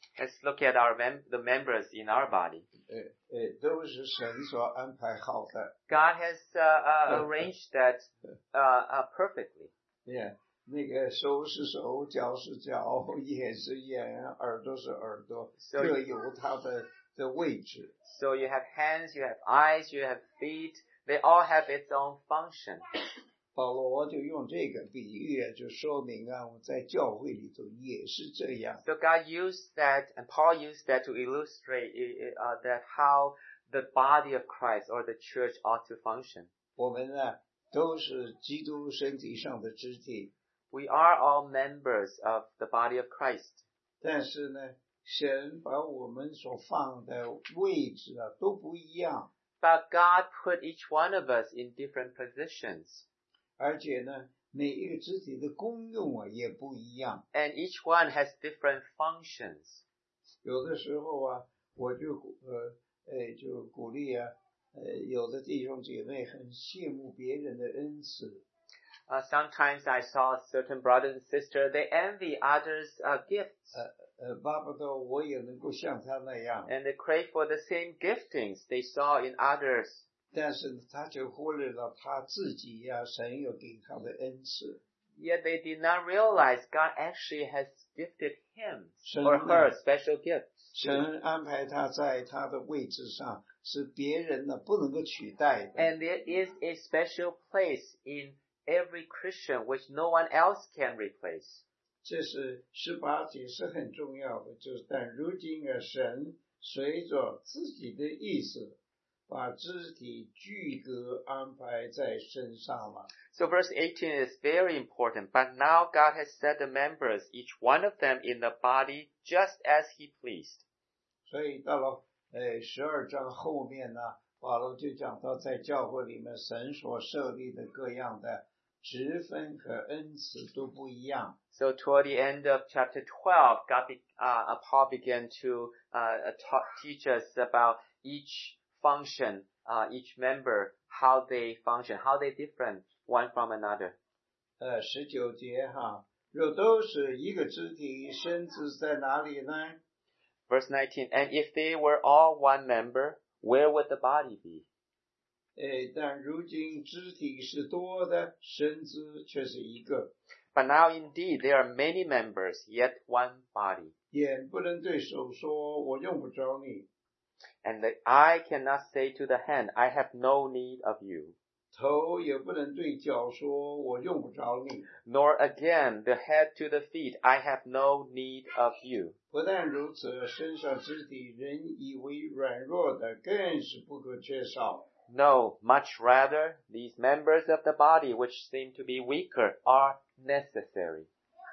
Let's look at our mem- the members in our body. 呃呃，都是神所安排好的。 God has uh, uh, arranged that uh, uh, perfectly. Yeah. 那个手是手，脚是脚，眼是眼，耳朵是耳朵， So 各有它的的位置。 So you have hands, you have eyes, you have feet. They all have its own function. 保罗就用这个比喻，就说明啊，我们在教会里头也是这样。 So God used that, and Paul used that to illustrate uh, that how the body of Christ or the church ought to function. 我们呢，都是基督身体上的肢体。 We are all members of the body of Christ. 但是呢，神把我们所放的位置啊都不一样。 But God put each one of us in different positions. 而且呢，每一个肢体的功用啊也不一样。 And each one has different functions. 有的时候啊，我就呃呃就鼓励啊，呃有的弟兄姐妹很羡慕别人的恩赐。 Uh, sometimes I saw certain brothers and sisters, they envy others' uh, gifts. 呃呃，巴不得我也能够像他那样。 And they crave for the same giftings they saw in others. 但是他就忽略了他自己呀、啊，神有给他的恩赐。 Yet they did not realize God actually has gifted him or her special gifts. 神安排他在他的位置上，是别人呢不能够取代的。 And there is a special place in every Christian which no one else can replace. 这是十八节是很重要的，就是但如今啊，神随着自己的意思，把肢体具格安排在身上了。 So verse eighteen is very important. But now God has set the members, each one of them in the body, just as He pleased. 所以到了呃十二章后面呢，保罗就讲到在教会里面神所设立的各样的职分和恩赐都不一样。 So toward the end of chapter twelve, God be, uh, Paul began to uh, ta- teach us about each function, uh, each member, how they function, how they different one from another. 呃，十九节哈，若都是一个肢体，身子在哪里呢？ Verse nineteen, and if they were all one member, where would the body be? 呃，但如今肢体是多的，身子却是一个。 But now indeed there are many members, yet one body. 眼不能对手说，我用不着你。 And the eye cannot say to the hand, I have no need of you. 头也不能对脚说，我用不着你。 Nor again the head to the feet, I have no need of you. 不但如此，身上肢体人以为软弱的，更是不可缺少。 No, much rather, these members of the body which seem to be weaker are necessary.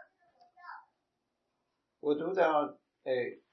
我读到呃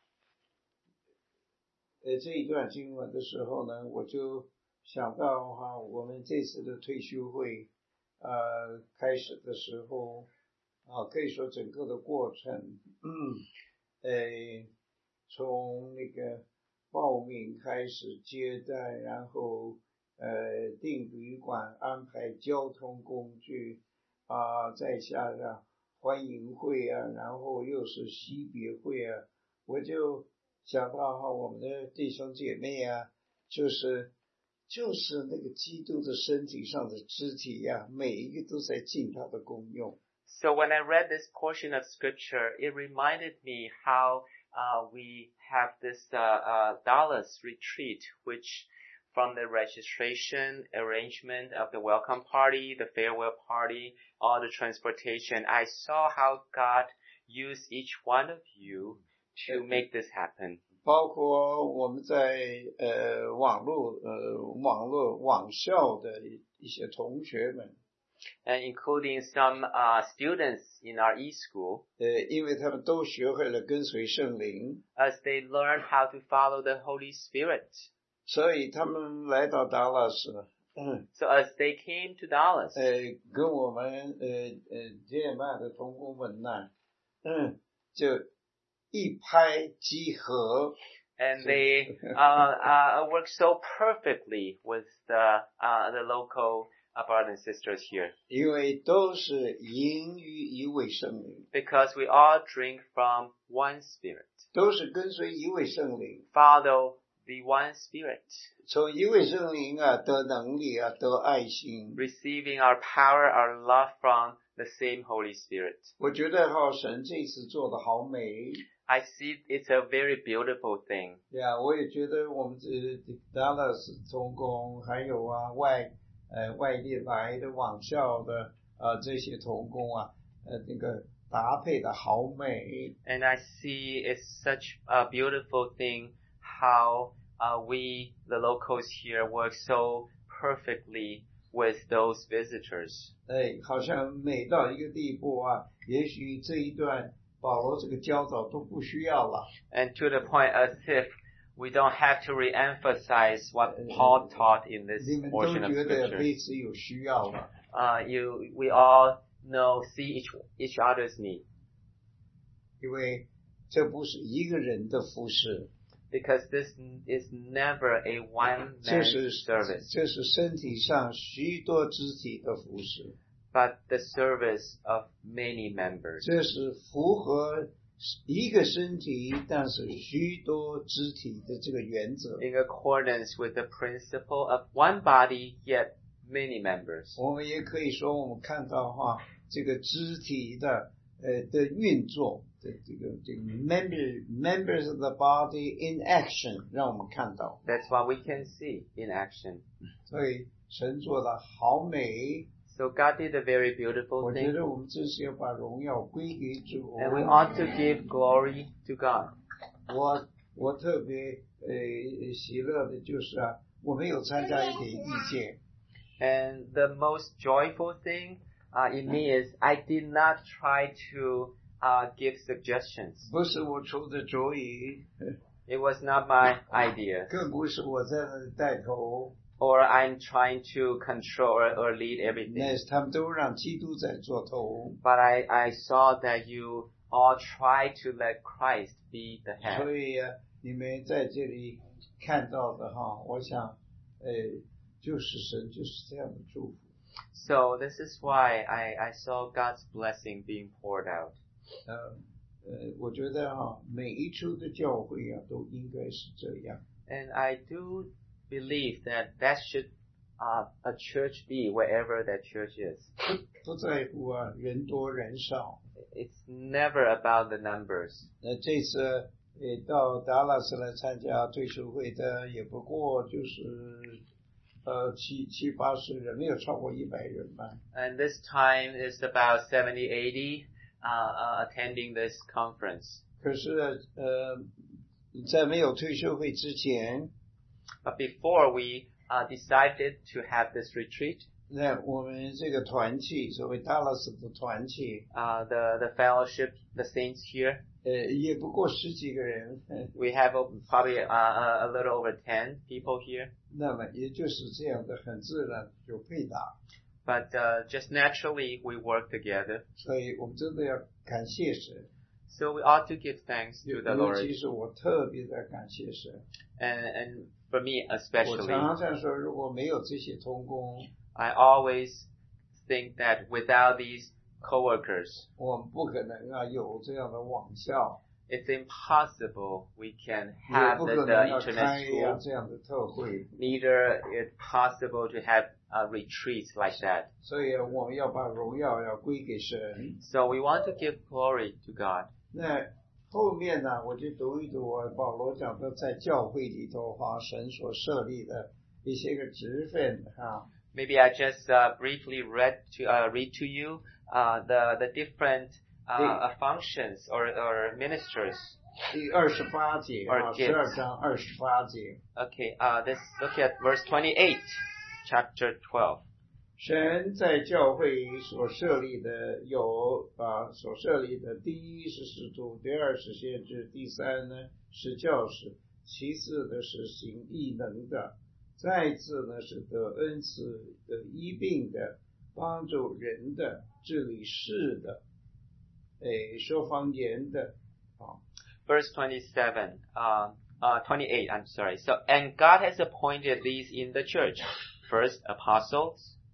呃这一段经文的时候呢，我就想到哈，我们这次的退休会，呃，开始的时候，啊，可以说整个的过程，嗯，呃，从那个报名开始接待，然后呃订旅馆、安排交通工具，啊，再加上欢迎会啊，然后又是惜别会啊，我就想到哈，我们的弟兄姐妹啊，就是就是那个基督的身体上的肢体呀、啊，每一个都在尽他的功用。 So when I read this portion of scripture, it reminded me how uh, we have this uh, uh, Dallas retreat, which from the registration, arrangement of the welcome party, the farewell party, all the transportation, I saw how God used each one of you to make this happen. 包括我们在呃网络呃网络网校的一些同学们， And including some uh, students in our e-school, 呃，因为他们都学会了跟随圣灵， as they learn how to follow the Holy Spirit. 所以他们来到达拉斯，嗯， So as they came to Dallas, 呃，跟我们呃呃杰曼的同工们呢，嗯，就一拍即合。 and they uh, uh, work so perfectly with the uh, the local uh, brothers and sisters here? 因为都是因于一位圣灵， Because we all drink from one Spirit, 都是跟随一位圣灵， follow the one Spirit, 从一位圣灵啊得能力啊得爱心。 receiving our power, our love from the same Holy Spirit. 我觉得哈神这次做的好美。 I see it's a very beautiful thing. 对啊，我也觉得我们这 Dallas 同工还有啊外呃外地来的网校的呃这些同工啊，呃那个搭配的好美。 And I see it's such a beautiful thing how uh, we, the locals here, work so perfectly with those visitors. 哎，好像美到一个地步啊，也许这一段保罗这个教导都不需要了。 And to the point as if we don't have to re-emphasize what Paul taught in this 你们都 portion of 觉得 scripture. 彼此有需要了， Uh, you, we all know, see each, each other's need. 因为这不是一个人的服侍， Because this is never a one 这 man 是 service, 这是身体上许多肢体的服侍， but the service of many members. 这是符合一个身体，但是许多肢体的这个原则。 In accordance with the principle of one body, yet many members. 我们也可以说，我们看到哈，这个肢体的呃的运作的这个这个 member members of the body in action， 让我们看到， That's what we can see in action. 所以神做的好美。 So God did a very beautiful 我觉 thing, 得我们真是要把荣耀归给主。 and we ought to give glory to God. 我我特别呃喜乐的就是啊，我没有参加一点意见。 And the most joyful thing uh, in me is I did not try to uh, give suggestions. 不是我出的主意， It was not my idea. 更不是我在那里带头， Or I'm trying to control or, or lead 那 everything. 是他们都让基督在做头。 But I, I saw that you all try to let Christ be the head. 所以啊，你们在这里看到的哈，我想，呃，就是神就是这样的祝福。 So this is why I, I saw God's blessing being poured out. 呃呃，我觉得哈，每一处的教会啊，都应该是这样。 And I do believe that that should uh, a church be wherever that church is. 不在乎啊人多人少。 It's never about the numbers. 那这次呃到达拉斯来参加退休会的，也不过就是呃七七八十人，没有超过一百人吧。 And this time is about seventy, eighty uh, uh, attending this conference. 可是呃，在没有退休会之前， But before we uh, decided to have this retreat, 那我们这个团契，所谓达拉斯的团契， uh, the, the fellowship, the saints here, 呃，也不过十几个人，呃 we have uh, probably uh, a, a little over ten people here. 那么也就是这样的，很自然就配搭。 But uh, just naturally, we work together. 所以我们真的要感谢神， So we ought to give thanks to the 尤 Lord. 其是我特别的感谢神。 And, and for me 我 especially, 常常这样说，如果没有这些同工， I always think that without these coworkers, 我们不可能啊有这样的网校， it's impossible we can 也 have 不 the, 可 the 能要 internet 开呀 school. 这样的特会。 Neither it's possible to have a retreat like that. 所以我们要把荣耀要归给神。 So we want to give glory to God. 那后面呢，我就读一读啊，保罗讲的在教会里头哈，神所设立的一些个职分哈。 Maybe I just uh, briefly read to uh, read to you uh, the the different uh, uh, functions or or ministers. 第二十八节啊， Or gifts. 十二章二十八节， Okay, uh, let's look at verse twenty-eight, chapter twelve. 神在教会所设立的有啊，所设立的第一是使徒，第二是先知，第三呢是教士，其次的是行异能的，再次呢是得恩赐的、医病的、帮助人的、治理事的、诶说方言的啊。 Verse twenty-seven, uh, uh, twenty-eight, I'm sorry. So, and God has appointed these in the church. First, apostles,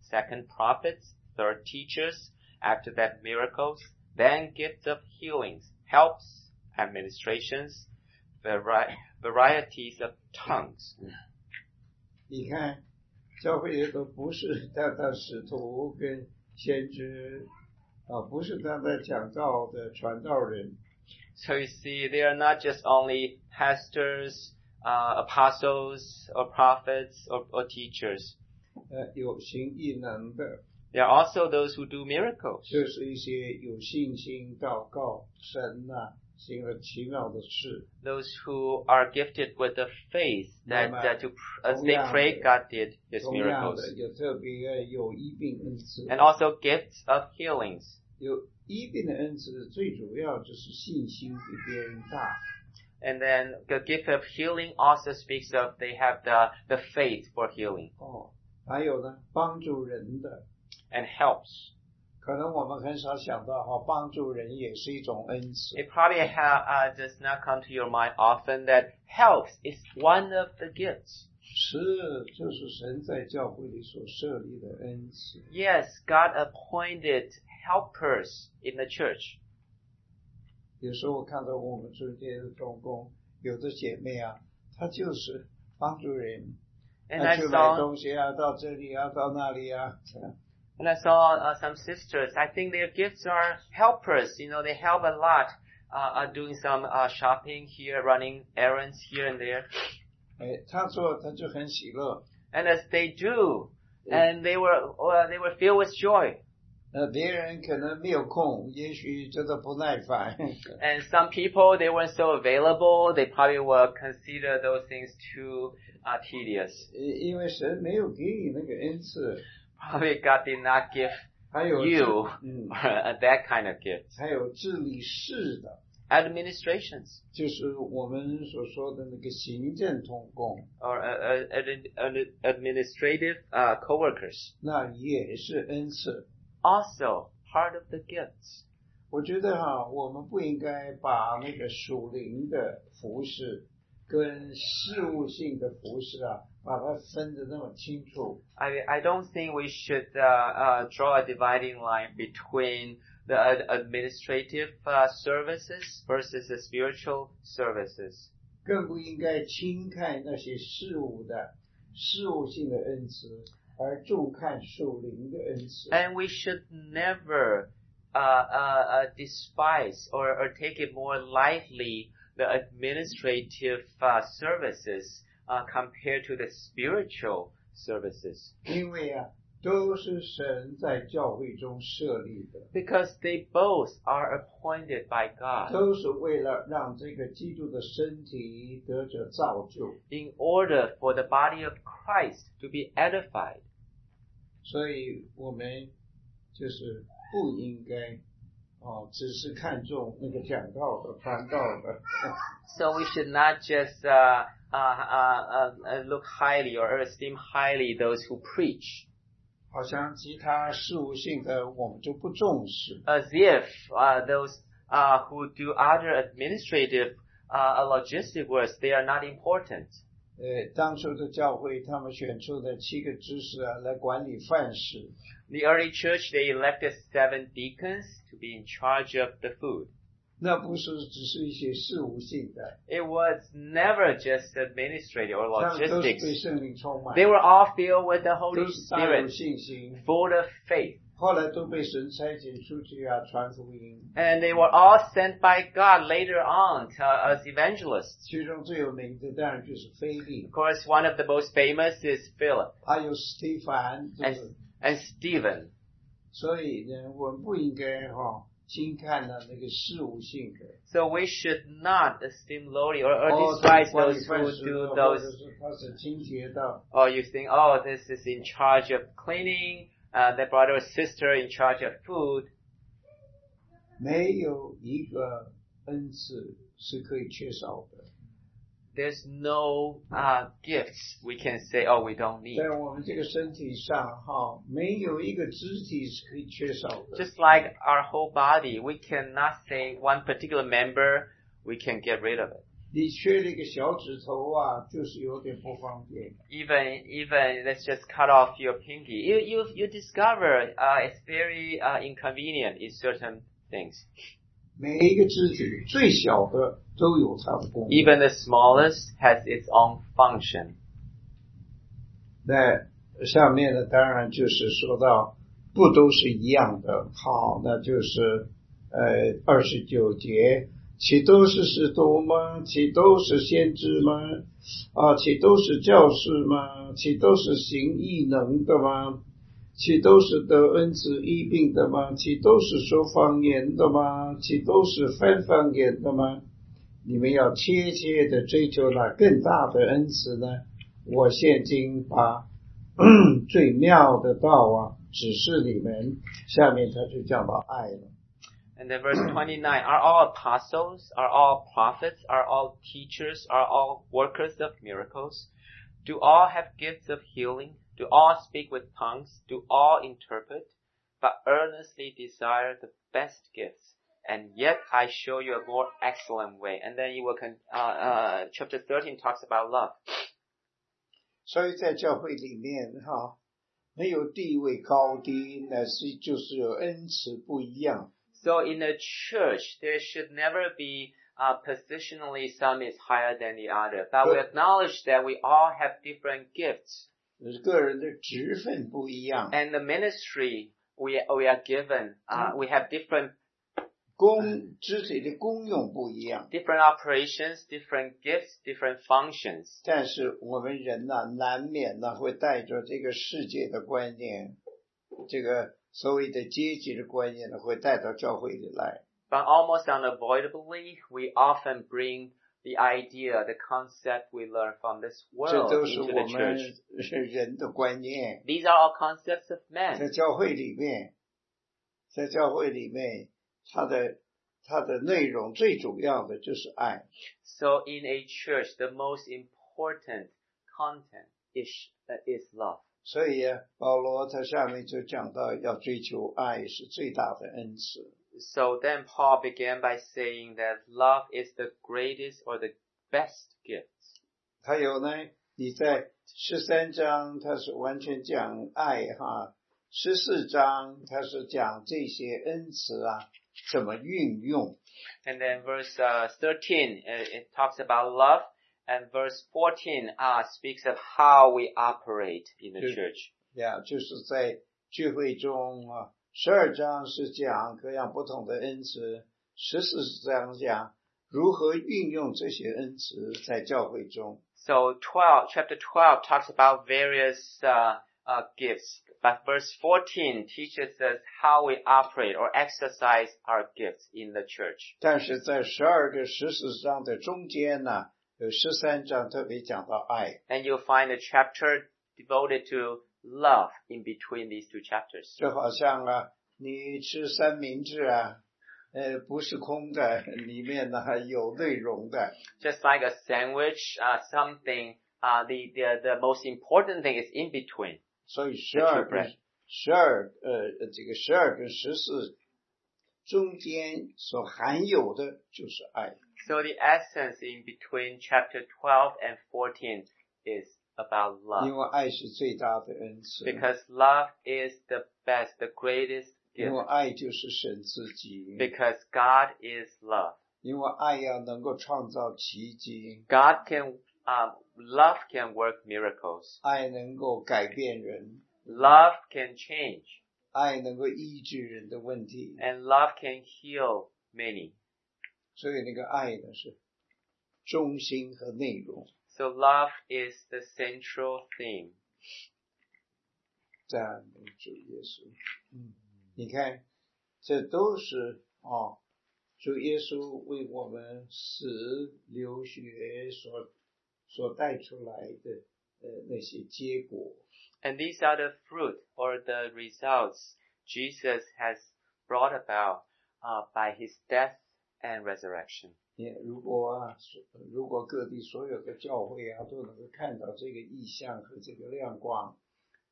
second prophets, third teachers, after that miracles, then gifts of healings, helps, administrations, vari- varieties of tongues. 你看，教会里头不是单单使徒跟先知啊，不是单单讲道的传道人。 So you see, they are not just only pastors, uh, apostles, or prophets, or, or teachers. 呃，有行异能的， There are also those who do miracles. 就是一些有信心祷告神呐、行了奇妙的事。 Those who are gifted with the faith that, that to, as they pray, God did His 同样 miracles. 的，有特别有医病恩赐， And also gifts of healings. 有医病的恩赐，最主要就是信心比别人大。 And then the gift of healing also speaks of they have the, the faith for healing 哦，还有呢，帮助人的， and helps. 可能我们很少想到哈，帮助人也是一种恩赐。 It probably ha- uh, does not come to your mind often that helps is one of the gifts. 是，就是神在教会里所设立的恩赐。 Yes, God appointed helpers in the church. 有时候我看到我们中间的同工，有的姐妹啊，她就是帮助人， And 她 I 去买 saw, 东西啊，到这里啊，到那里啊，这样。 and I saw uh, some sisters. I think their gifts are helpers. You know, they help a lot. Uh, uh, doing some uh, shopping here, running errands here and there. 哎，她做她就很喜乐， And as they do, and they were uh, they were filled with joy. 呃，别人可能没有空，也许觉得不耐烦。 And some people, they weren't so available. They probably will consider those things too uh, tedious. 因为神没有给你那个恩赐， Probably God did not give 还有 you 嗯， that kind of gift. 还有治理事的， Administrations 就是我们所说的那个行政同工， or uh, uh, ad- ad- administrative uh, co-workers. 那也是恩赐。 Also part of the gifts. 我觉得哈、我们不应该把那个属灵的服饰跟事务性的服饰啊，把它分得那么清楚。 I I don't think we should uh, uh, draw a dividing line between the ad- administrative uh, services versus the spiritual services. 更不应该轻看那些事物的事务性的恩赐，而重看属灵的恩赐。 And we should never uh, uh, uh, despise or, or take it more lightly the administrative uh, services uh, compared to the spiritual services. 因为啊，都是神在教会中设立的， Because they both are appointed by God 都是为了让这个基督的身体得着造就。 in order for the body of Christ to be edified. 所以我们就是不应该哦，只是看重那个讲道的、传道的。 So we should not just uh, uh, uh, uh, look highly or esteem highly those who preach, 好像其他事务性的我们就不重视。 as if uh, those uh, who do other administrative uh, logistic works, they are not important. 呃，当初的教会他们选出的七个知识啊，来管理饭食。 The early church, they elected seven deacons to be in charge of the food. 那不是只是一些事务性的， It was never just administrative or 他们都是被 logistics. 圣灵充满， They were all filled with the Holy 都是大有 Spirit, 信心， full of faith. 后来都被神差遣出去啊，传福音。 And they were all sent by God later on to, as evangelists. 其中最有名的当然就是腓利 Of，course, one of the most famous is Philip 还有斯提凡，就 and, 是。 and Stephen. 所以呢，我们不应该哈、轻看了那个事务性的， So we should not esteem lowly or, or 哦， despise 管理 those 饭 who 食的， do 或者 those, 是他是清洁的， or you think, oh, this is in charge of cleaning, uh, the brother or sister in charge of food. 没有一个恩赐是可以缺少的。 There's no uh, gifts we can say, oh, we don't need. 在我们这个身体上，哈，没有一个肢体是可以缺少的。 Just like our whole body, we cannot say one particular member, we can get rid of it. 你缺了一个小指头啊，就是有点不方便。 Even, even, let's just cut off your pinky. You, you, you discover, uh, it's very, uh, inconvenient in certain things. 每一个肢体最小的都有它的功能。 Even the smallest has its own function. 那下面呢，当然就是说到不都是一样的。好，那就是呃二十九节，其都是使徒吗？其都是先知吗？啊，其都是教士吗？其都是行异能的吗？其都是得恩赐医病的吗？其都是说方言的吗？其都是翻方言的吗？你们要切切的追求那更大的恩赐呢？我现今把最妙的道啊指示你们。下面他就讲到爱了。 And then verse twenty-nine, are all apostles, are all prophets, are all teachers, are all workers of miracles? Do all have gifts of healing? Do all speak with tongues? Do all interpret? But earnestly desire the best gifts. And yet I show you a more excellent way. And then you will, con- uh, uh, chapter thirteen talks about love. 所以在教会里面哈，没有地位高低，乃是就是有恩赐不一样。 So in a church, there should never be uh, positionally some is higher than the other. But we acknowledge that we all have different gifts. 个人的职分不一样， And the ministry we, we are given, uh, we have different 功肢体的功用不一样。 different operations, different gifts, different functions. 但是我们人呢、难免呢会带着这个世界的观念，这个所谓的阶级的观念呢，会带到教会里来。 But almost unavoidably, we often bring the idea, the concept we learn from this 这 world 都是 into 我 the 们 church. 人的观念。 These are all concepts of 在 men. 教会里面，在教会里面，它的它的内容最主要的就是爱。 So in a church, the most important content is, uh, is love. 所以保罗他下面就讲到，要追求爱是最大的恩赐。 So then Paul began by saying that love is the greatest or the best gift. 还有呢，你在十三章他是完全讲爱哈，十四章他是讲这些恩赐啊怎么运用。 And then verse uh, thirteen, uh, it talks about love. And verse fourteen uh, speaks of how we operate in the church. 呀，就是在聚会中啊，十二章是讲各样不同的恩赐，十四章讲如何运用这些恩赐在教会中。 So twelve, chapter twelve talks about various uh, uh, gifts. But verse fourteen teaches us how we operate or exercise our gifts in the church. 但是在十二个十四章的中间呢，有十三章特别讲到爱。 And you'll find a chapter devoted to love in between these two chapters. 就好像啊，你吃三明治啊，呃，不是空的，里面呢还有内容的。 Just like a sandwich, uh, something, uh, the, the, the most important thing is in between. 所以十二跟十二呃这个十二跟十四中间所含有的就是爱。 So the essence in between chapter twelve and fourteen is about 因 love. 为爱是最大的恩赐， Because love is the best, the greatest 因 gift. 为爱就是神自己， Because God is love. 因为爱要能够创造奇迹， God can, um, love can work miracles. 爱能够改变人， Love can change. 爱能够医治人的问题， And love can heal many. 所以那个爱呢是中心和内容。 So love is the central theme. 赞美主耶稣。嗯，你看，这都是哦，主耶稣为我们死流血所所带出来的呃那些结果。 And these are the fruit or the results Jesus has brought about uh, by his death and resurrection. 也如果啊，如果各地所有的教会啊都能够看到这个意象和这个亮光，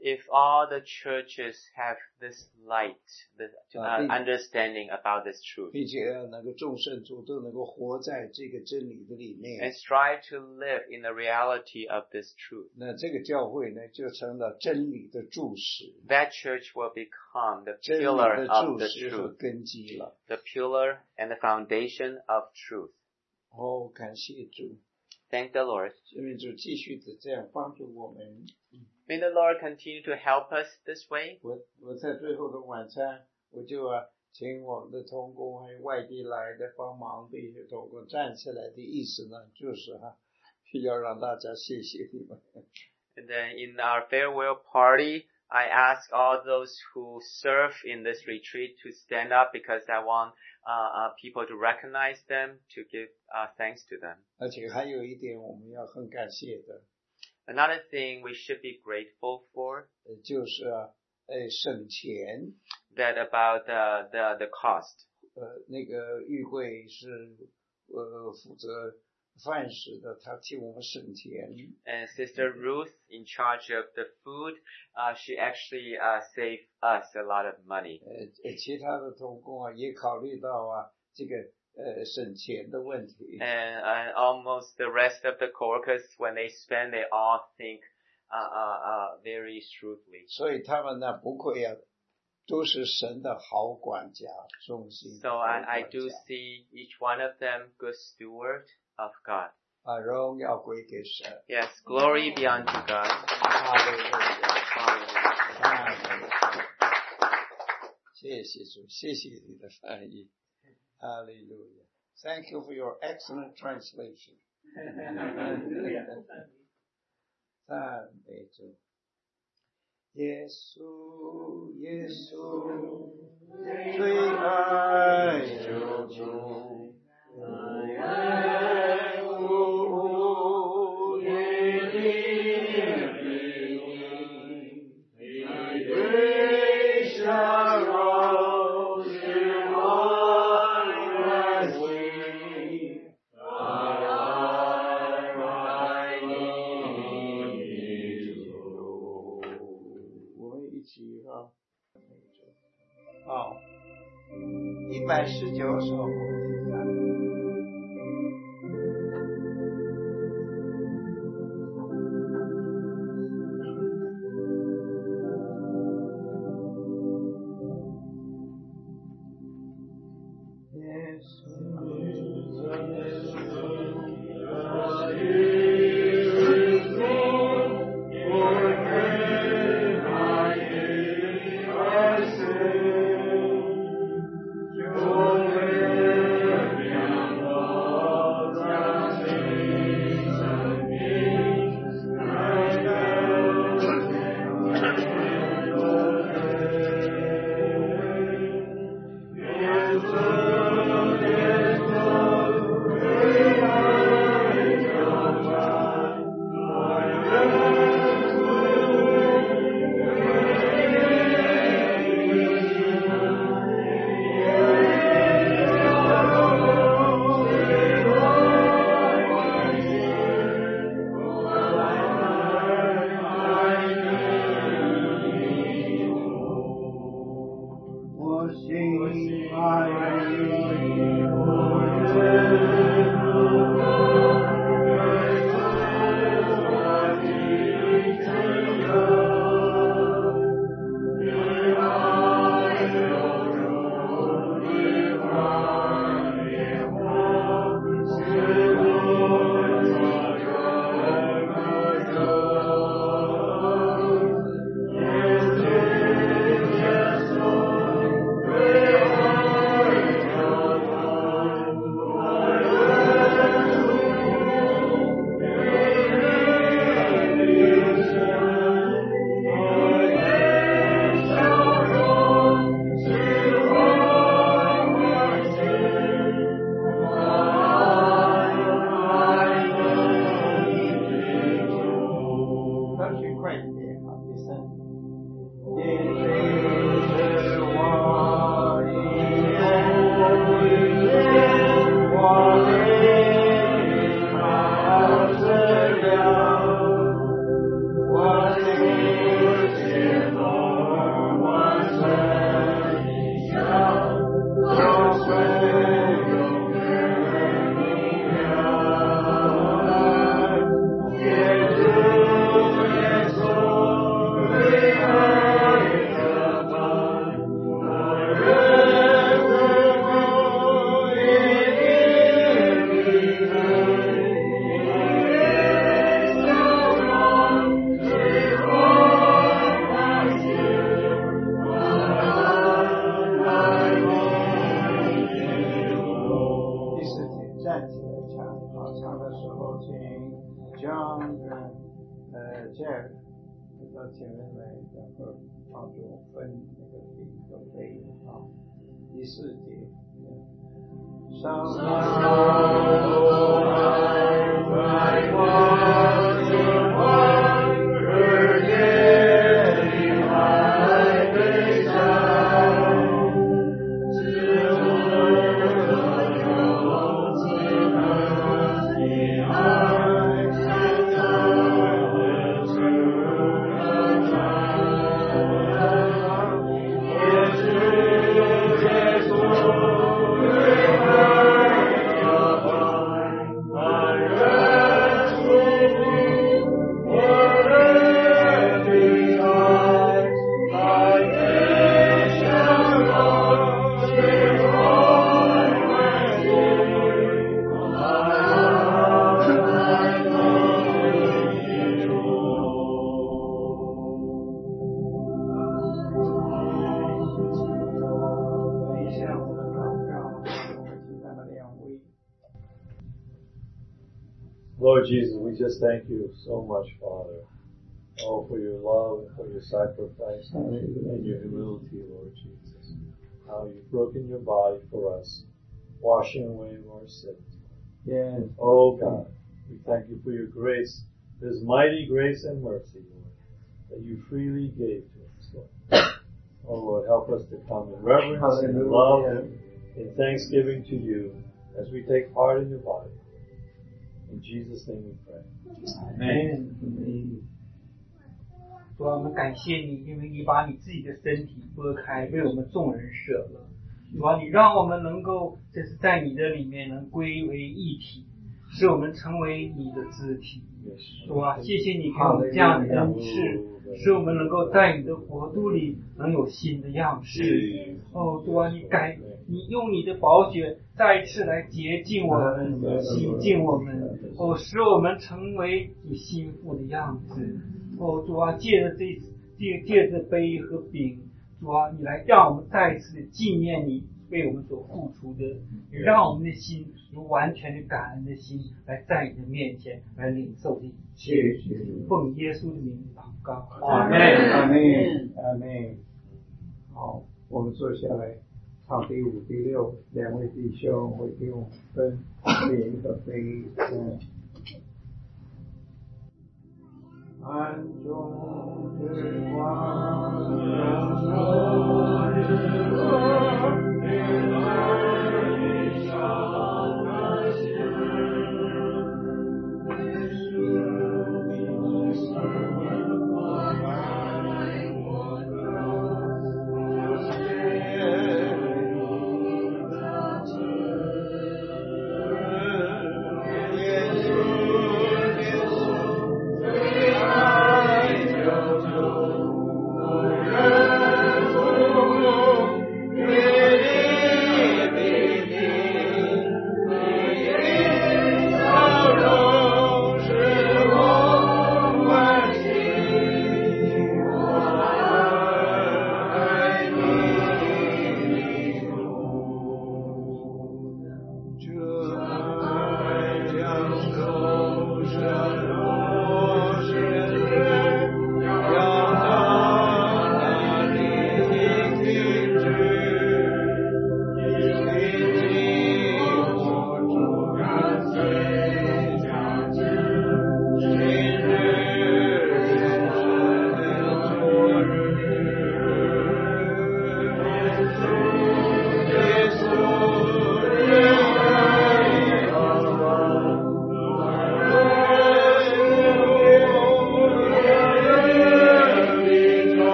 If all the churches have this light, the uh, understanding about this truth, 并且能够众圣徒都能够活在这个真理的里面 and strive to live in the reality of this truth, 那这个教会呢就成了真理的柱石 that church will become the 真理 pillar 的 of 柱 the 石和 truth, 根基了 the pillar and the foundation of truth. 哦感谢主 Thank the Lord. 因为主继续的这样帮助我们 May the Lord continue to help us this way. 我我在最后的晚餐我就啊请我们的同工还有外地来的帮忙的一些同工站起来的意思呢就是哈、啊、要让大家谢谢你们 And then in our farewell party, I ask all those who serve in this retreat to stand up because I want uh, uh, people to recognize them, to give uh, thanks to them. 而且还有一点我们要很感谢的 Another thing we should be grateful for, 呃就是啊呃省钱 that about the, the, the cost. 呃那个议会是呃负责饭食的他替我们省钱 And Sister Ruth, in charge of the food, uh, she actually uh, saved us a lot of money. 呃其他的同工啊也考虑到啊这个呃省钱的问题 And uh, almost the rest of the coworkers, when they spend, they all think uh, uh, uh, very shrewdly. 所以他们呢不愧啊都是神的好管家忠心 So I, I do see each one of them good steward of God. 啊荣耀归给神 Yes, glory be unto God. 哈利路亚谢谢主谢谢你的翻译 Hallelujah. Thank you for your excellent translation. 赞美主耶稣耶稣最爱救主爱无言的你对下肉是爱来回爱爱你主我们一起啊好一百十九首我们一起唱Amen. 站起来唱，好，唱的时候请 John 跟呃 Jeff 到前面来，然后帮助分那个饼和杯啊。第四节，上 Lord Jesus, we just thank you so much, Father, oh, for your love and for your sacrifice and your humility, Lord Jesus. How you've broken your body for us, washing away our sins. Yes. Oh, God, we thank you for your grace, this mighty grace and mercy, Lord, that you freely gave to us, Lord. Oh, Lord, help us to come in reverence and love and in thanksgiving to you as we take part in your body. In Jesus' name we pray. Amen. Amen. 主啊，我们感谢你，因为你把你自己的身体拨开，为我们众人舍了。主啊，你让我们能够，这是在你的里面能归为一体，使我们成为你的肢体。主啊，谢谢你给我们这样的恩赐，使我们能够在你的国度里能有新的样式。哦，主啊，你改，你用你的宝血再一次来洁净我们，洗净我们，哦，使我们成为你心腹的样子。哦，主啊，借着这借借着杯和饼，主啊，你来让我们再一次的纪念你为我们所付出的，也让我们的心有完全的感恩的心，来在你的面前来领受这一切。奉耶稣的名祷告， 阿门，阿门，阿门。好，我们坐下来唱第五、第六，两位弟兄会给我们分饼和杯。嗯。暗中之光，亮中之光，原来你上的心，生命是我爱我的，我谢你的旨，耶稣，耶稣。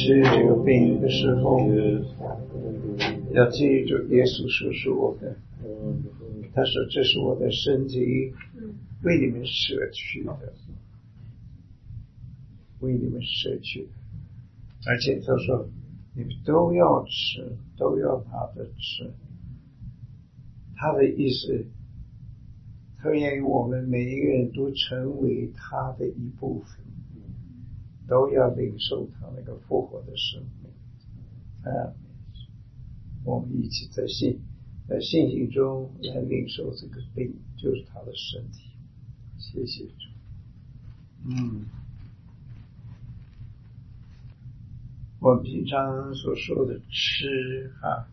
吃这个饼的时候，要记住耶稣所说的，他说这是我的身体，为你们舍去的，为你们舍去的。而且他说你们都要吃，都要他的吃。他的意思，他愿意我们每一个人都成为他的一部分，都要领受他那个复活的生命。啊，我们一起在信在信心中来领受这个饼，就是他的身体。谢谢主。嗯，我们平常所说的吃啊，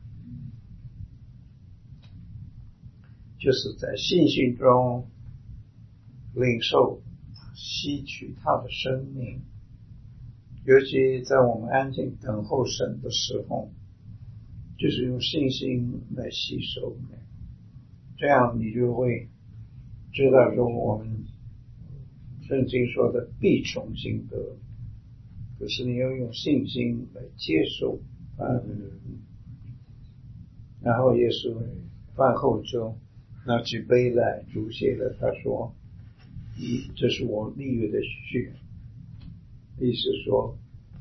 就是在信心中领受吸取他的生命，尤其在我们安静等候神的时候，就是用信心来吸收，这样你就会知道说我们圣经说的必重新得，可是你要用信心来接受啊。然后耶稣饭后就拿起杯来注谢了，他说这是我立约的血，意思说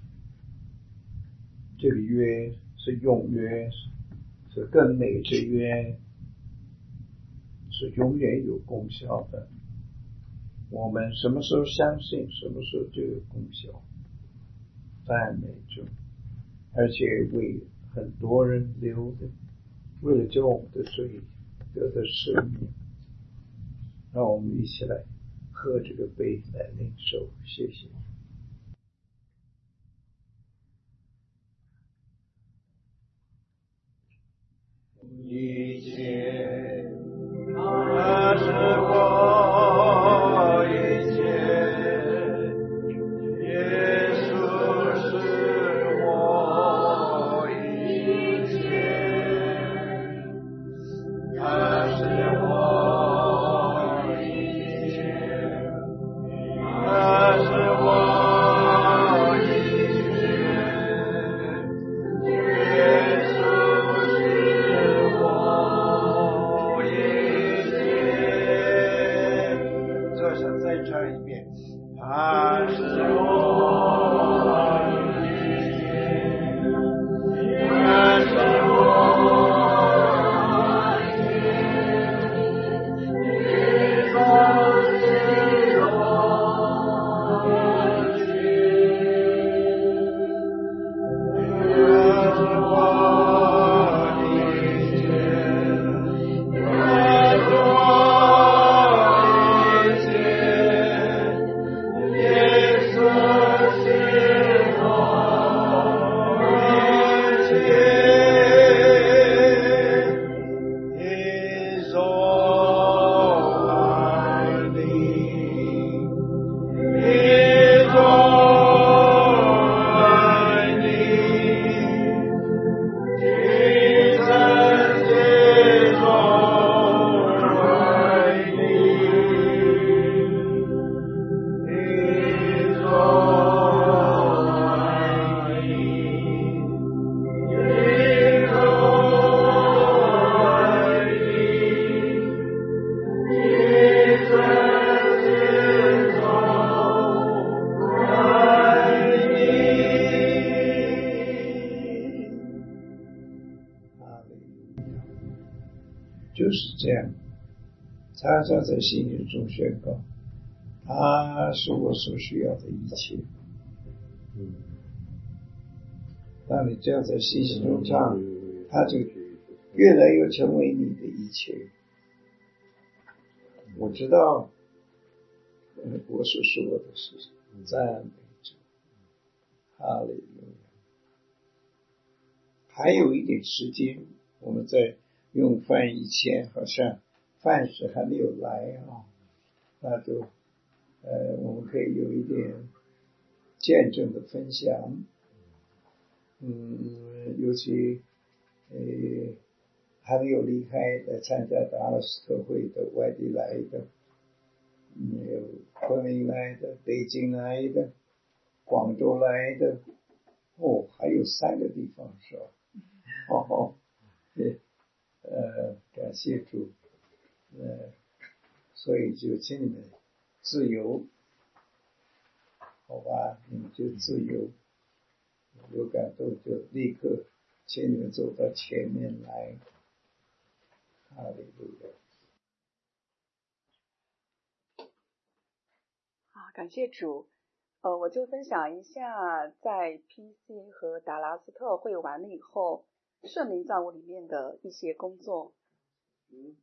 这个约是永约，是更美之约，是永远有功效的。我们什么时候相信，什么时候就有功效。赞美主，而且为很多人流的，为了救我们的罪得的生命。让我们一起来喝这个杯来领受，谢谢。一切他是我一切，耶稣是我一切，他是我一切，他是我一切，耶稣是我一切。这想再唱一遍，他是我一切，他是我一切，耶稣是我一切，他是我一切，他是我一切，耶稣是我一切。Is all I need, is all I need, Jesus is all I need, is all I need, is all I need, Jesus is all I need。哈利路亚，就是这样，常常在心灵中宣告，他是我所需要的一切。当你这样在信心中唱，他就越来越成为你的一切。我知道，呃我所说的是赞美主，哈利路亚。还有一点时间，我们在用饭以前，好像饭是还没有来啊，那就呃，我们可以有一点见证的分享。嗯，尤其呃还没有离开来参加达拉斯特会的外地来的，有昆明来的、北京来的、广州来的， 哦，还有三个地方是吧？哦，对，呃，感谢主，呃，所以就请你们自由，好吧？你们就自由，有感动就立刻请你们走到前面来，哈利路亚。 好，感谢主。呃，我就分享一下在 P C 和达拉斯特会完了以后，圣灵在我里面的一些工作。 嗯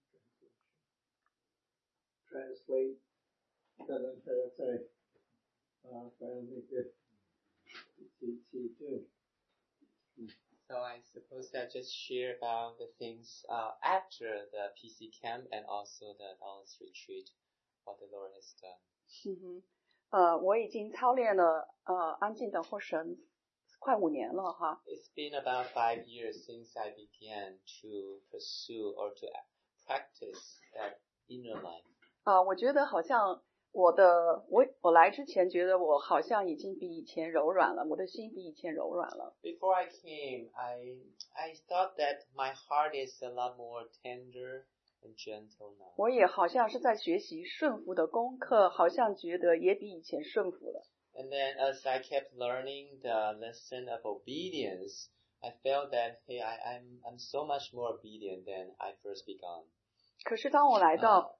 ，translate， 可能还要再啊，把那个记记对。 So I suppose I just share about the things uh, after the P C camp and also the Dallas retreat, what the Lord has done. 嗯哼，呃，我已经操练了呃安静等候神快五年了哈。 It's been about five years since I began to pursue or to practice that inner life. 啊、呃，我觉得好像我的我我来之前觉得我好像已经比以前柔软了，我的心比以前柔软了。 Before I came, I I thought that my heart is a lot more tender and gentle now. 我也好像是在学习顺服的功课，好像觉得也比以前顺服了。 And then as I kept learning the lesson of obedience, I felt that hey, I, I'm I'm so much more obedient than I first began. 可是当我来到，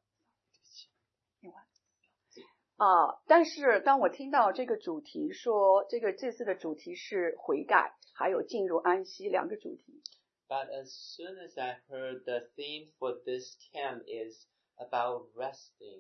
啊、uh, 呃，但是当我听到这个主题说，这个这次的主题是悔改，还有进入安息两个主题。 But as soon as I heard the theme for this camp is about resting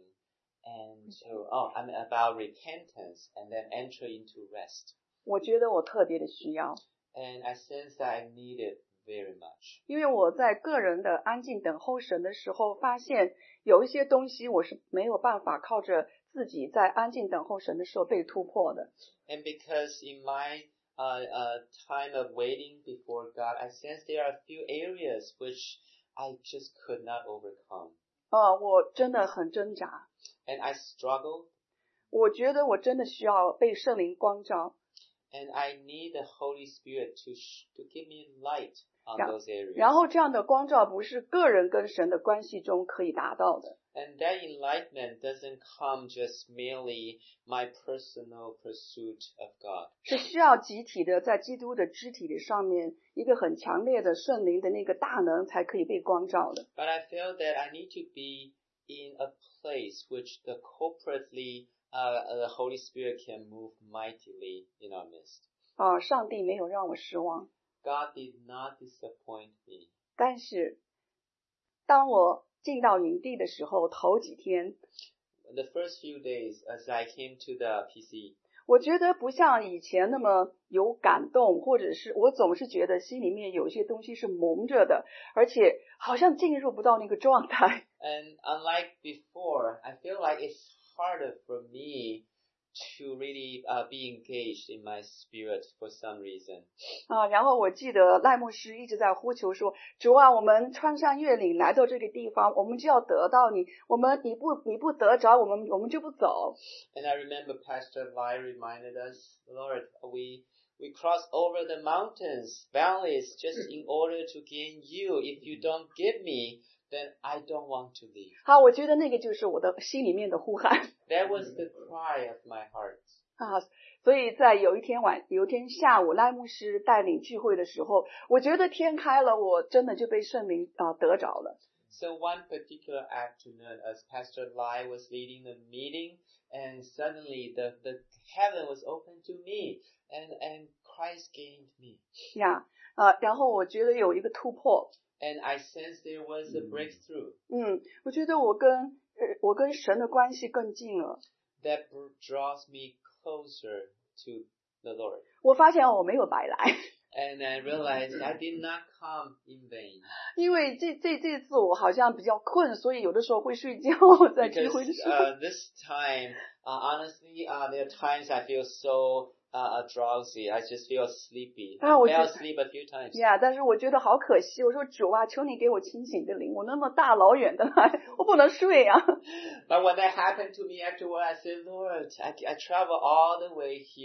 and to, oh, I mean about repentance and then enter into rest. 我觉得我特别的需要。 And I sense that I need it very much. 因为我在个人的安静等候神的时候，发现有一些东西我是没有办法靠着自己在安静等候神的时候被突破的。 And because in my uh, uh, time of waiting before God, I sense there are a few areas which I just could not overcome. 呃，我真的很挣扎。 And I struggled. 我觉得我真的需要被圣灵光照。 And I need the Holy Spirit to to give me light on those areas. 然后这样的光照不是个人跟神的关系中可以达到的。 And that enlightenment doesn't come just merely my personal pursuit of God. 是需要集体的，在基督的肢体的上面，一个很强烈的圣灵的那个大能才可以被光照的。 But I feel that I need to be in a place which the corporately uh, the Holy Spirit can move mightily in our midst. 啊，上帝没有让我失望。 God did not disappoint me. 但是，当我进到营地的时候，头几天 The first few days as I came to the P C, 我觉得不像以前那么有感动，或者是我总是觉得心里面有些东西是蒙着的，而且好像进入不到那个状态。 And unlike before, I feel like it's harder for me to really uh, be engaged in my spirit for some reason. 啊，然后我记得赖牧师一直在呼求说，主啊，我们穿山越岭来到这个地方，我们就要得到你，我们你不你不得着我们，我们就不走。 And I remember Pastor Lai reminded us, Lord, we we cross over the mountains, valleys, just in order to gain you. If you don't give me, then I don't want to leave. 好，我觉得那个就是我的心里面的呼喊。 That was the cry of my heart. 啊，所以在有一天晚，有一天下午，赖牧师带领聚会的时候，我觉得天开了，我真的就被圣灵啊、呃、得着了。 So one particular afternoon, as Pastor Lai was leading the meeting, and suddenly the the heaven was open to me, and and Christ gained me. 呀，呃，然后我觉得有一个突破。 And I sensed there was a breakthrough. 嗯，我觉得我跟呃我跟神的关系更近了。 That draws me closer to the Lord. 我发现我没有白来。 And I realized I did not come in vain. 因为这这这次我好像比较困，所以有的时候会睡觉，在聚会的 Because 时候。 uh, this time, uh, honestly, uh, there are times I feel so uh, drowsy. I just feel sleepy. 啊，我 I 觉 fell 得 asleep a few times. 呀，但是我觉得好可惜。我说主啊，求你给我清醒的灵，我那么大老远的来，我不能睡啊。 But when that happened to me afterward, I said, Lord, I, I travel all the way here.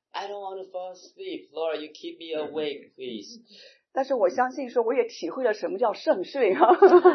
I don't want to fall asleep. Lord, you keep me awake, please. 但是我相信说，我也体会了什么叫圣睡哈。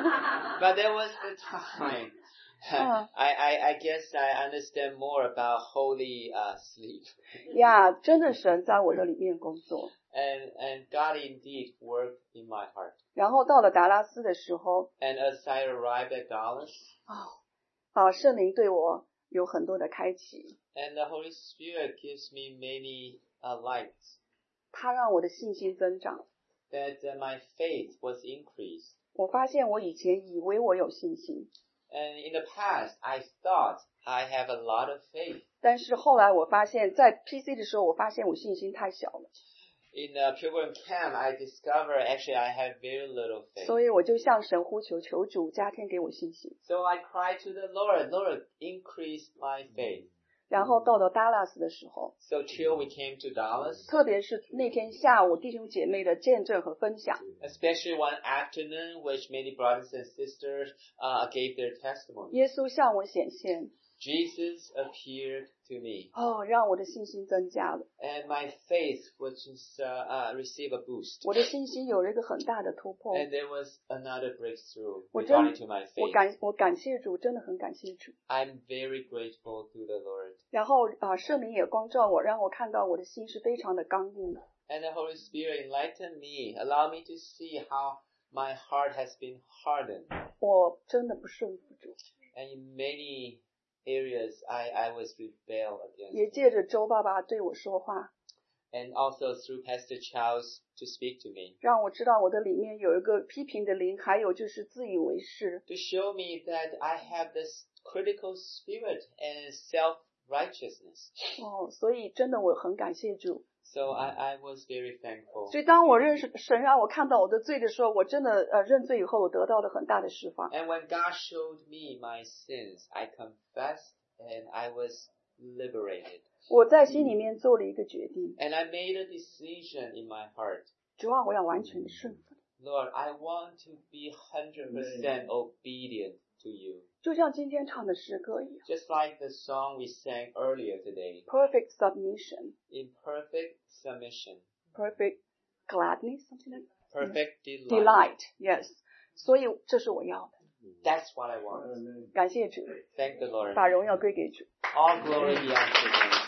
But there was the time. I, I, I guess I understand more about holy uh, sleep. 呀，真的神在我的里面工作。 And, and God indeed worked in my heart. 然后到了达拉斯的时候， And as I arrived at Dallas, 哦，啊，圣灵对我有很多的开启， and the Holy Spirit gives me many uh, lights, 他让我的信心增长。 that uh, my faith was increased. 我发现我以前以为我有信心， And in the past, I thought I have a lot of faith. 但是后来我发现，在 P C 的时候，我发现我信心太小了， In the Pilgrim Camp, I discovered actually I have very little faith. 所以我就向神呼求，求主加添给我信心。 So I cried to the Lord, Lord, increase my faith. 然后到了 Dallas 的时候， So till we came to Dallas, 特别是那天下午弟兄姐妹的见证和分享， especially one afternoon, which many brothers and sisters uh, gave their testimony. 耶稣向我显现， Jesus appeared to me, 哦，让我的信心增加了， and my faith was just, uh, uh, receive a boost. 我的信心有了一个很大的突破。 And there was another breakthrough 我真 regarding to my 我 faith. 感我感谢主，真的很感谢主。 I'm very grateful to the Lord. 然后啊，圣灵也光照我，让我看到我的心是非常的刚硬的。 And the Holy Spirit enlightened me, allowed me to see how my heart has been hardened. 我真的不顺服主， And in many areas, I, I was rebel 也 against. 借着周爸爸对我说话， And also through Pastor Charles to speak to me. 让我知道我的里面有一个批评的灵，还有就是自以为是。 To show me that I have this critical spirit and self-righteousness. 哦，所以真的我很感谢主。 So I, I was very thankful. 所以当我认识神，让我看到我的罪的时候，我真的呃认罪以后，我得到了很大的释放。 And when God showed me my sins, I confessed and I was liberated. 我在心里面做了一个决定， And I made a decision in my heart. 主啊，我要完全的顺服。 Lord, I want to be one hundred percent obedient to you. 就像今天唱的诗歌一样 Just like the song we sang earlier today, ，perfect submission, in perfect submission, perfect gladness, something like perfect delight. delight, yes. 所以这是我要的。 That's what I want. 感谢主， Thank the Lord. 把荣耀归给主。 All glory be unto Him.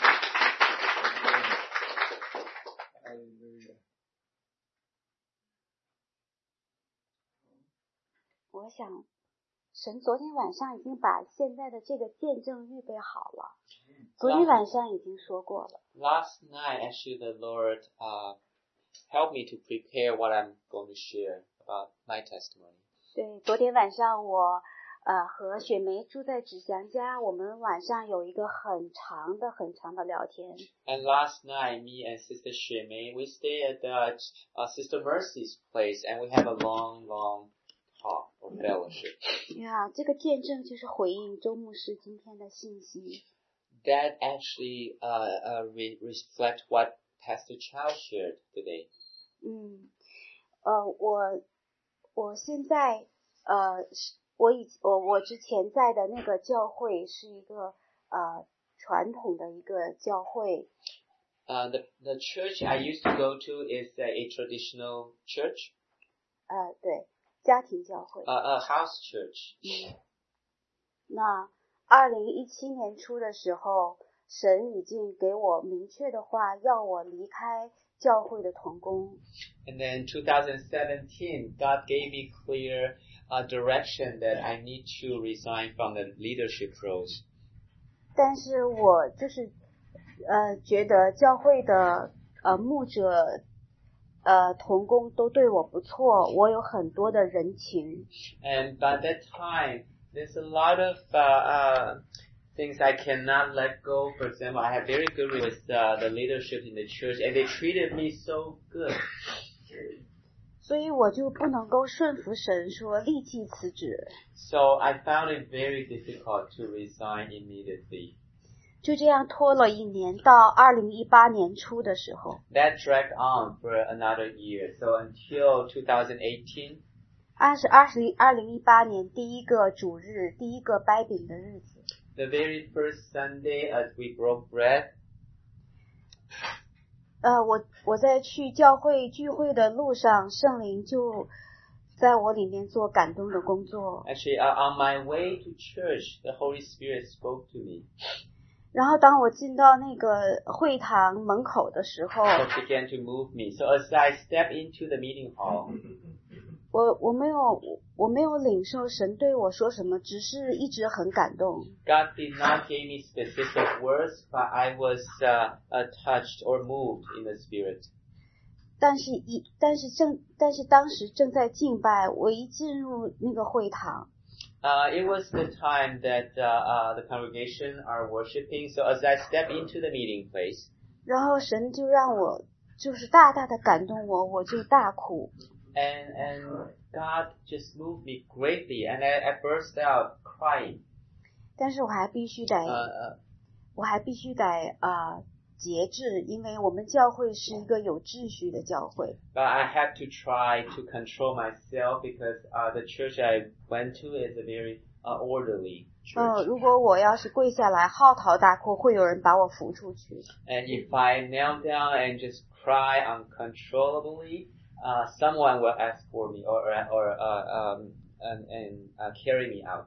我想，神昨天晚上已经把现在的这个见证预备好了。昨天晚上已经说过了。 Last night, actually, the Lord uh, helped me to prepare what I'm going to share about my testimony. 对，昨天晚上我呃和雪梅住在纸祥家，我们晚上有一个很长的很长的聊天。 And last night, me and Sister Shemay, we stay at the, uh, Sister Mercy's place, and we have a long, long talk or fellowship. 呀，这个见证就是回应周牧师今天的信息。 That actually uh, uh, re- reflect what Pastor Charles shared today. 嗯，呃，我我现在呃，我以我我之前在的那个教会是一个呃传统的一个教会。 Uh, the the church I used to go to is uh, a traditional church, 呃，对，家庭教会。 uh, a house church. 嗯，那二零一七年初的时候，神已经给我明确的话，要我离开教会的同工。 And then twenty seventeen, God gave me clear uh, direction that I need to resign from the leadership roles. 但是我就是呃觉得教会的呃牧者呃同工都对我不错，我有很多的人情。 And by that time, there's a lot of uh, uh, things I cannot let go. For example, I have very good with uh, the leadership in the church, and they treated me so good. 所以我就不能够顺服神说立即辞职。 So I found it very difficult to resign immediately. 就这样拖了一年，到二零一八年初的时候， That dragged on for another year. So until twenty eighteen, 二是二零二零一八年第一个主日，第一个掰饼的日子。 the very first Sunday as we broke bread, 呃，我我在去教会聚会的路上，圣灵就在我里面做感动的工作。 Actually, uh, on my way to church, the Holy Spirit spoke to me. 然后当我进到那个会堂门口的时候， So it began to move me. So as I stepped into the meeting hall, 我我没有我没有领受神对我说什么，只是一直很感动。 God did not give me specific words, but I was uh, uh, touched or moved in the Spirit. 但是一但是正但是当时正在敬拜，我一进入那个会堂， Uh, it was the time that uh, uh, the congregation are worshiping. So as I stepped into the meeting place, 然后神就让我就是大大的感动我，我就大哭。 and and God just moved me greatly, and I, I burst out crying. 但是我还必须得， Uh, uh, 我还必须得啊、呃、节制，因为我们教会是一个有秩序的教会。 but I had to try to control myself because uh, the church I went to is a very uh, orderly 呃， church. 如果我要是跪下来嚎啕大哭，会有人把我扶出去。 And if I kneel down and just cry uncontrollably, uh, someone will ask for me or or uh, um and and uh, carry me out.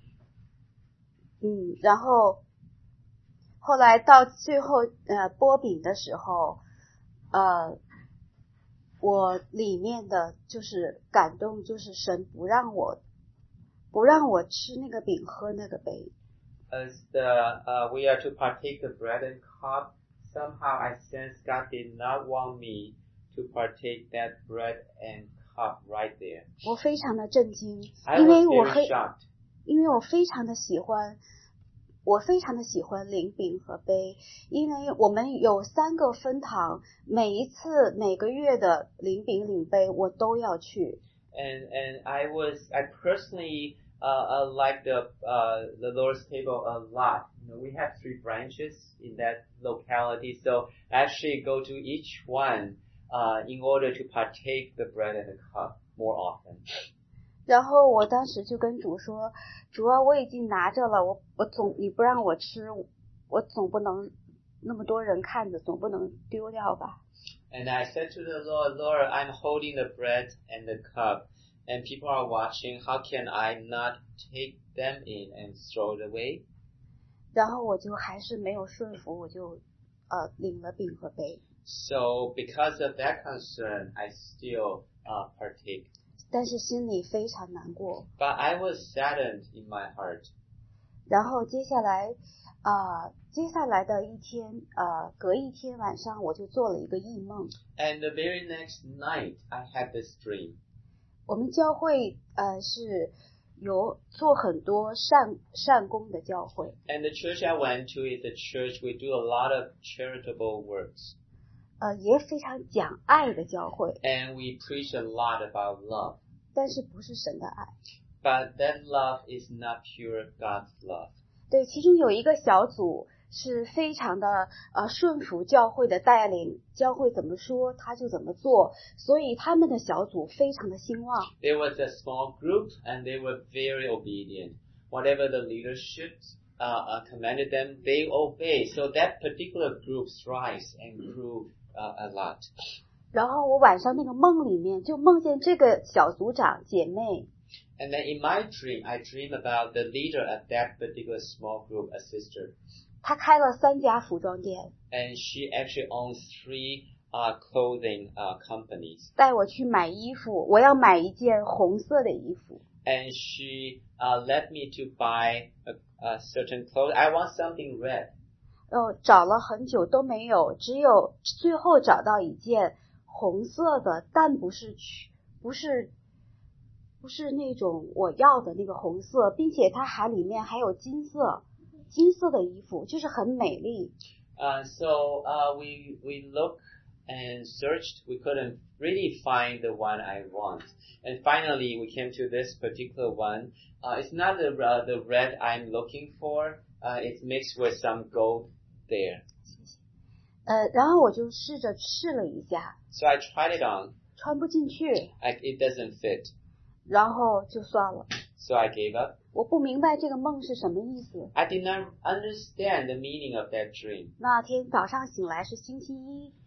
嗯，然后后来到最后呃剥饼的时候，呃，我里面的就是感动，就是神不让我不让我吃那个饼喝那个杯。 As the uh, we are to partake the bread and cup, somehow I sense God did not want me to partake that bread and cup right there. 我非常的震惊， I 因 was 为我 very 非 shocked. 因为我非常的喜欢，我非常的喜欢领饼和杯，因为我们有三个分堂，每一次每个月的领饼领杯我都要去。 And and I was I personally uh, uh like the uh the Lord's table a lot. You know, we have three branches in that locality, so I actually go to each one uh in order to partake the bread and the cup more often. 然后我当时就跟主说，主啊，我已经拿着了，我我总你不让我吃，我总不能那么多人看着，总不能丢掉吧。 And I said to the Lord, Lord, I'm holding the bread and the cup, and people are watching. How can I not take them in and throw it away? 然后我就还是没有顺服，我就呃领了饼和杯， So because of that concern, I still uh, partake. 但是心里非常难过。 But I was saddened in my heart. 然后接下来啊、呃，接下来的一天呃，隔一天晚上我就做了一个异梦。 And the very next night, I had this dream. 我们教会呃是有做很多善善功的教会， And the church I went to is a church we do a lot of charitable works. 呃也非常讲爱的教会， And we preach a lot about love. 但是不是神的爱。 But that love is not pure God's love. 对，其中有一个小组是非常的呃顺服教会的带领，教会怎么说他就怎么做，所以他们的小组非常的兴旺。 There was a small group and they were very obedient. Whatever the leadership uh, uh, commanded them, they obeyed. So that particular group thrives and grew uh, a lot. 然后我晚上那个梦里面就梦见这个小组长姐妹， And then in my dream, I dream about the leader of that particular small group, a sister. 她开了三家服装店， And she actually owns three uh, clothing uh, companies. 带我去买衣服，我要买一件红色的衣服。 And she uh, led me to buy a, a certain clothes. I want something red. 哦，找了很久都没有，只有最后找到一件红色的，但不是去，不是，不是那种我要的那个红色，并且它还里面还有金色，金色的衣服，就是很美丽。 Uh, so uh, we we looked and searched. We couldn't really find the one I want. And finally, we came to this particular one. Uh, it's not the uh, the red I'm looking for. Uh, it's mixed with some gold there. 呃，然后我就试着试了一下， So I tried it on. 穿不进去， I, it doesn't fit. 然后就算了。 So I gave up. 我不明白这个梦是什么意思。 I did not understand the meaning of that dream. 那天早上醒来是星期一，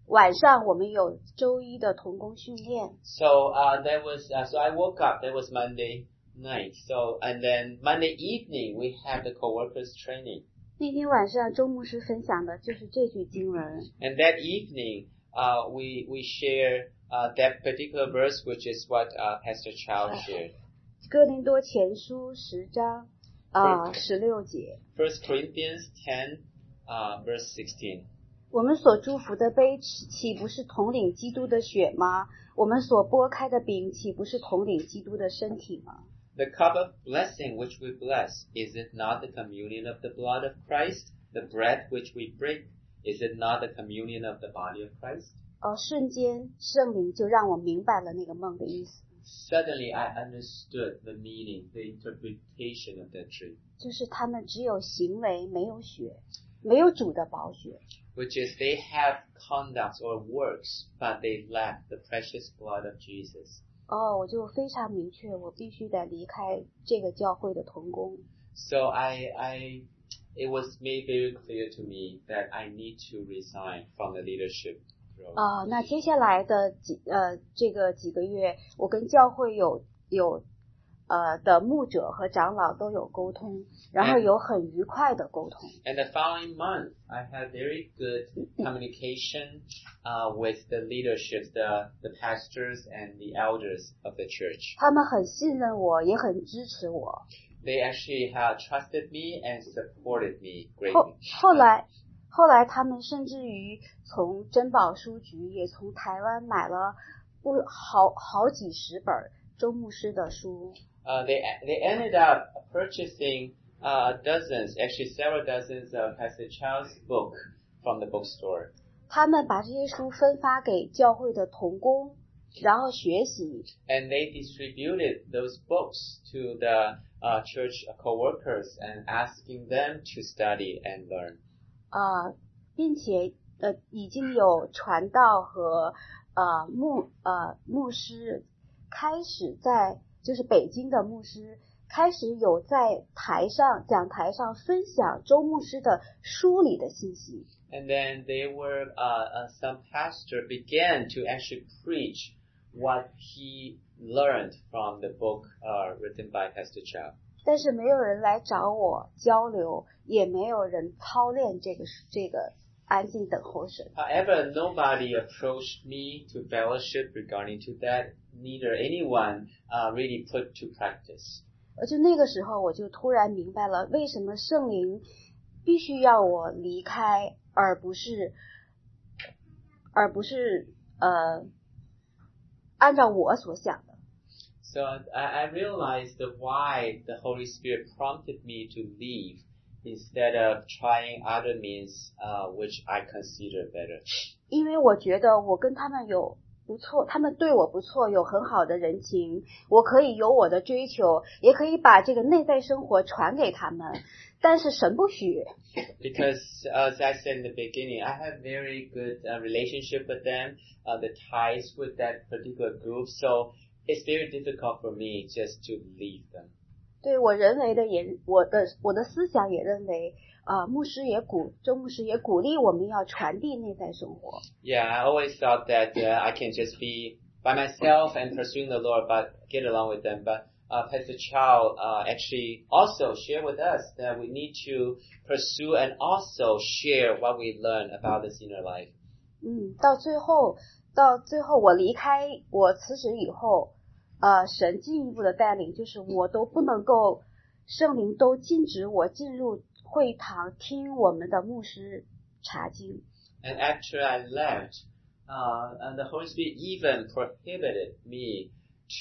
晚上我们有周一的同工训练。 So uh, that was uh, so I woke up. That was Monday night. So and then Monday evening we have the co-workers training. 那天晚上周牧师分享的就是这句经文。 And that evening uh, we we share uh, that particular verse, which is what uh, Pastor Chow shared. 哥林多前书十章啊十六节。 First Corinthians ten, uh, verse sixteen. 我们所祝福的杯岂不是统领基督的血吗？我们所拨开的饼岂不是统领基督的身体吗？ The cup of blessing which we bless, is it not the communion of the blood of Christ? The bread which we break, is it not the communion of the body of Christ? 哦，瞬间圣灵就让我明白了那个梦的意思。 Suddenly I understood the meaning, the interpretation of that dream. 就是他们只有行为，没有血，没有主的宝血。 Which is they have conduct or works, but they lack the precious blood of Jesus. 哦，我就非常明确，我必须得离开这个教会的同工。 So I, I, it was made very clear to me that I need to resign from the leadership role. 啊、呃，那接下来的几呃这个几个月，我跟教会有有呃的牧者和长老都有沟通，然后有很愉快的沟通。 And the following month, I had very good communication uh, with the leadership, the the pastors and the elders of the church. 他们很信任我，也很支持我。 They actually have trusted me and supported me 后 greatly. 后来后来他们甚至于从珍宝书局也从台湾买了不好好几十本周牧师的书。 Uh, they they ended up purchasing uh, dozens, actually several dozens of Pastor Chow's book from the bookstore. 他们把这些书分发给教会的同工，然后学习。 And they distributed those books to the uh, church co-workers and asking them to study and learn. 啊、呃，并且呃已经有传道和呃牧呃牧师开始在。就是北京的牧师开始有在台上讲台上分享周牧师的书里的信息。 And then they were, uh, uh, some pastor began to actually preach what he learned from the book uh, written by Pastor Chow. 但是没有人来找我交流，也没有人操练这个这个安静等候神。 However, nobody approached me to fellowship regarding to that. Neither anyone uh, really put to practice. 而就那个时候，我就突然明白了，为什么圣灵必须要我离开，而不是，而不是呃，按照我所想的。 So I, I realized that why the Holy Spirit prompted me to leave instead of trying other means, uh, which I consider better. 因为我觉得我跟他们有。不错，他们对我不错，有很好的人情，我可以有我的追求，也可以把这个内在生活传给他们，但是神不许。 Because as I said in the beginning, I have very good uh, relationship with them, uh, the ties with that particular group, so it's very difficult for me just to leave them. 对，我认为的也，我的我的思想也认为。啊、呃，牧师也鼓，周牧师也鼓励我们要传递内在生活。 Yeah, I always thought that uh, I can just be by myself and pursuing the Lord, but get along with them. But uh, Pastor Chow uh, actually also shared with us that we need to pursue and also share what we learn about the sinner life. 嗯，到最后，到最后我离开，我辞职以后，呃，神进一步的带领，就是我都不能够，圣灵都禁止我进入。会堂听我们的牧师查经。 And after I left, uh, and the Holy Spirit even prohibited me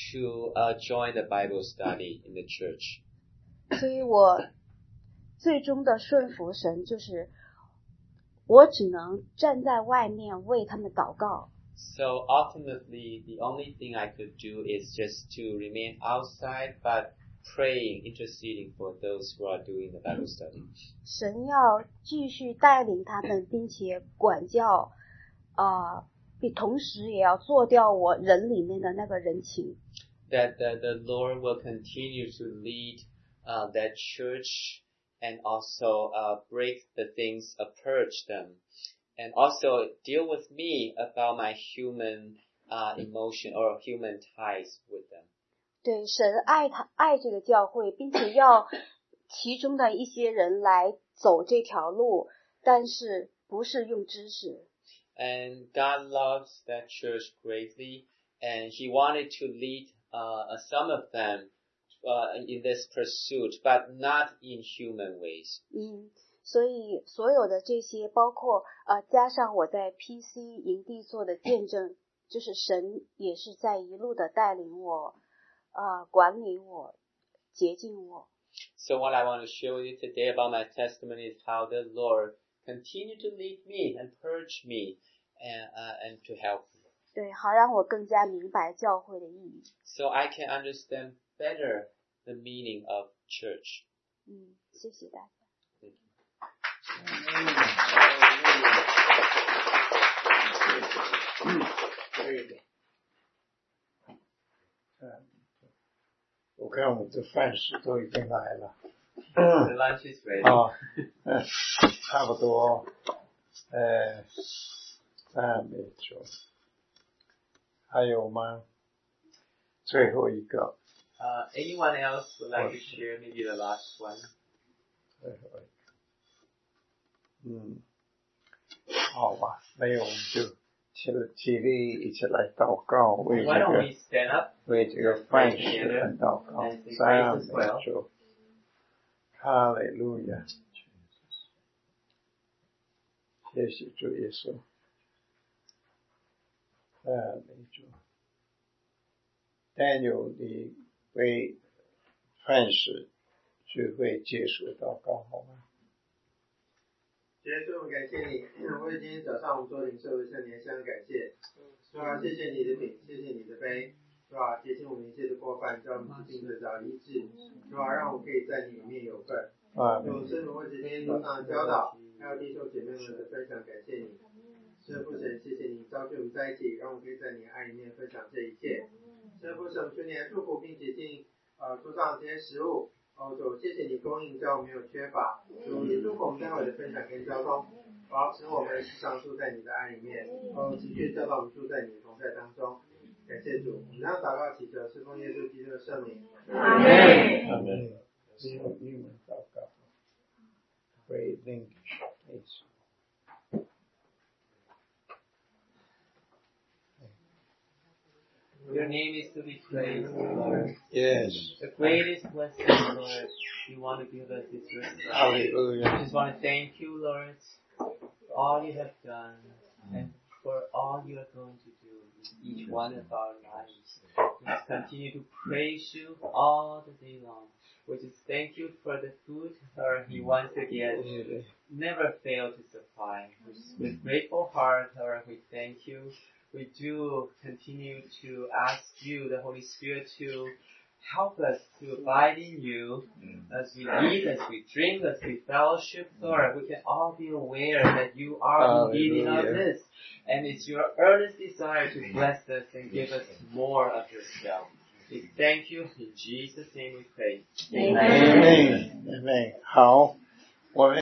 to uh, join the Bible study in the church. 所以我最终的顺服神，就是我只能站在外面为他们祷告。 So ultimately, the only thing I could do is just to remain outside, but praying, interceding for those who are doing the Bible study. 神要继续带领他们，并且管教，啊、呃，并同时也要做掉我人里面的那个人情。 That the, the Lord will continue to lead uh, that church and also uh, break the things, uh, purge them, and also deal with me about my human uh, emotion or human ties with them. 对，神爱他爱这个教会，并且要其中的一些人来走这条路，但是不是用知识。 And God loves that church greatly, and He wanted to lead uh, some of them uh, in this pursuit, but not in human ways. 嗯，所以所有的这些，包括呃，加上我在 P C 营地做的见证，就是神也是在一路的带领我，呃，管理我，洁净我。 So what I want to share with you today about my testimony is how the Lord continued to lead me and purge me and, uh, and to help me. 对，好让我更加明白教会的意义。 So I can understand better the meaning of church. 嗯，谢谢大家。 嗯，可以的。嗯，我看我这饭食都已经来了。 The lunch is ready. 啊，嗯，差不多。呃，赞美主。还有吗？最后一个。 Uh, anyone else would like to share maybe the last one? 最后一个。嗯，好吧，没有我们就起起立一起来祷告，为这 Why don't 个 we stand up? 为这个饭食来祷告，赞美主，哈利路亚，谢谢主耶稣，赞美主。Daniel， 你为饭食聚会结束祷告好吗？ 主耶稣，我们感谢你，为今天早上我们做领受的圣灵相感谢。主啊，谢谢你的饼，谢谢你的杯，主啊，洁净我们一切的过犯，叫我们尽得着医治。主啊，让我们可以在你里面有份。 啊， 主圣母为今天早上的教导，还有弟兄姐妹们的分享，感谢你。圣父神，谢谢你召集我们在一起，让我们可以在你的爱里面分享这一切。圣父神，求你来祝福并洁净呃桌上这些食物。 哦，主，谢谢你供应，叫我没有缺乏。主，也祝福我们待会的分享跟交通，保持我们时常住在你的爱里面。哦，持续教导我们住在你的同在当中。感谢主，我们让祷告祈求，是奉耶稣基督的圣名。 阿门。阿门。用英文祷告。Great English, please. Your name is to be praised, Lord. Yes. The greatest blessing, Lord, you want to give us is your Son. Hallelujah. I just want to thank you, Lord, for all you have done and for all you are going to do in each one of our lives. Let's continue to praise you all the day long. We just thank you for the food, Lord, you once again never fail to supply. With grateful heart, Lord, we thank you. We do continue to ask you, the Holy Spirit, to help us to abide in you as we eat, as we drink, as we fellowship, Lord. We can all be aware that you are indeed in our midst. And it's your earnest desire to bless us and give us more of yourself. We thank you. In Jesus' name we pray. Amen. Amen. Amen. 好，我们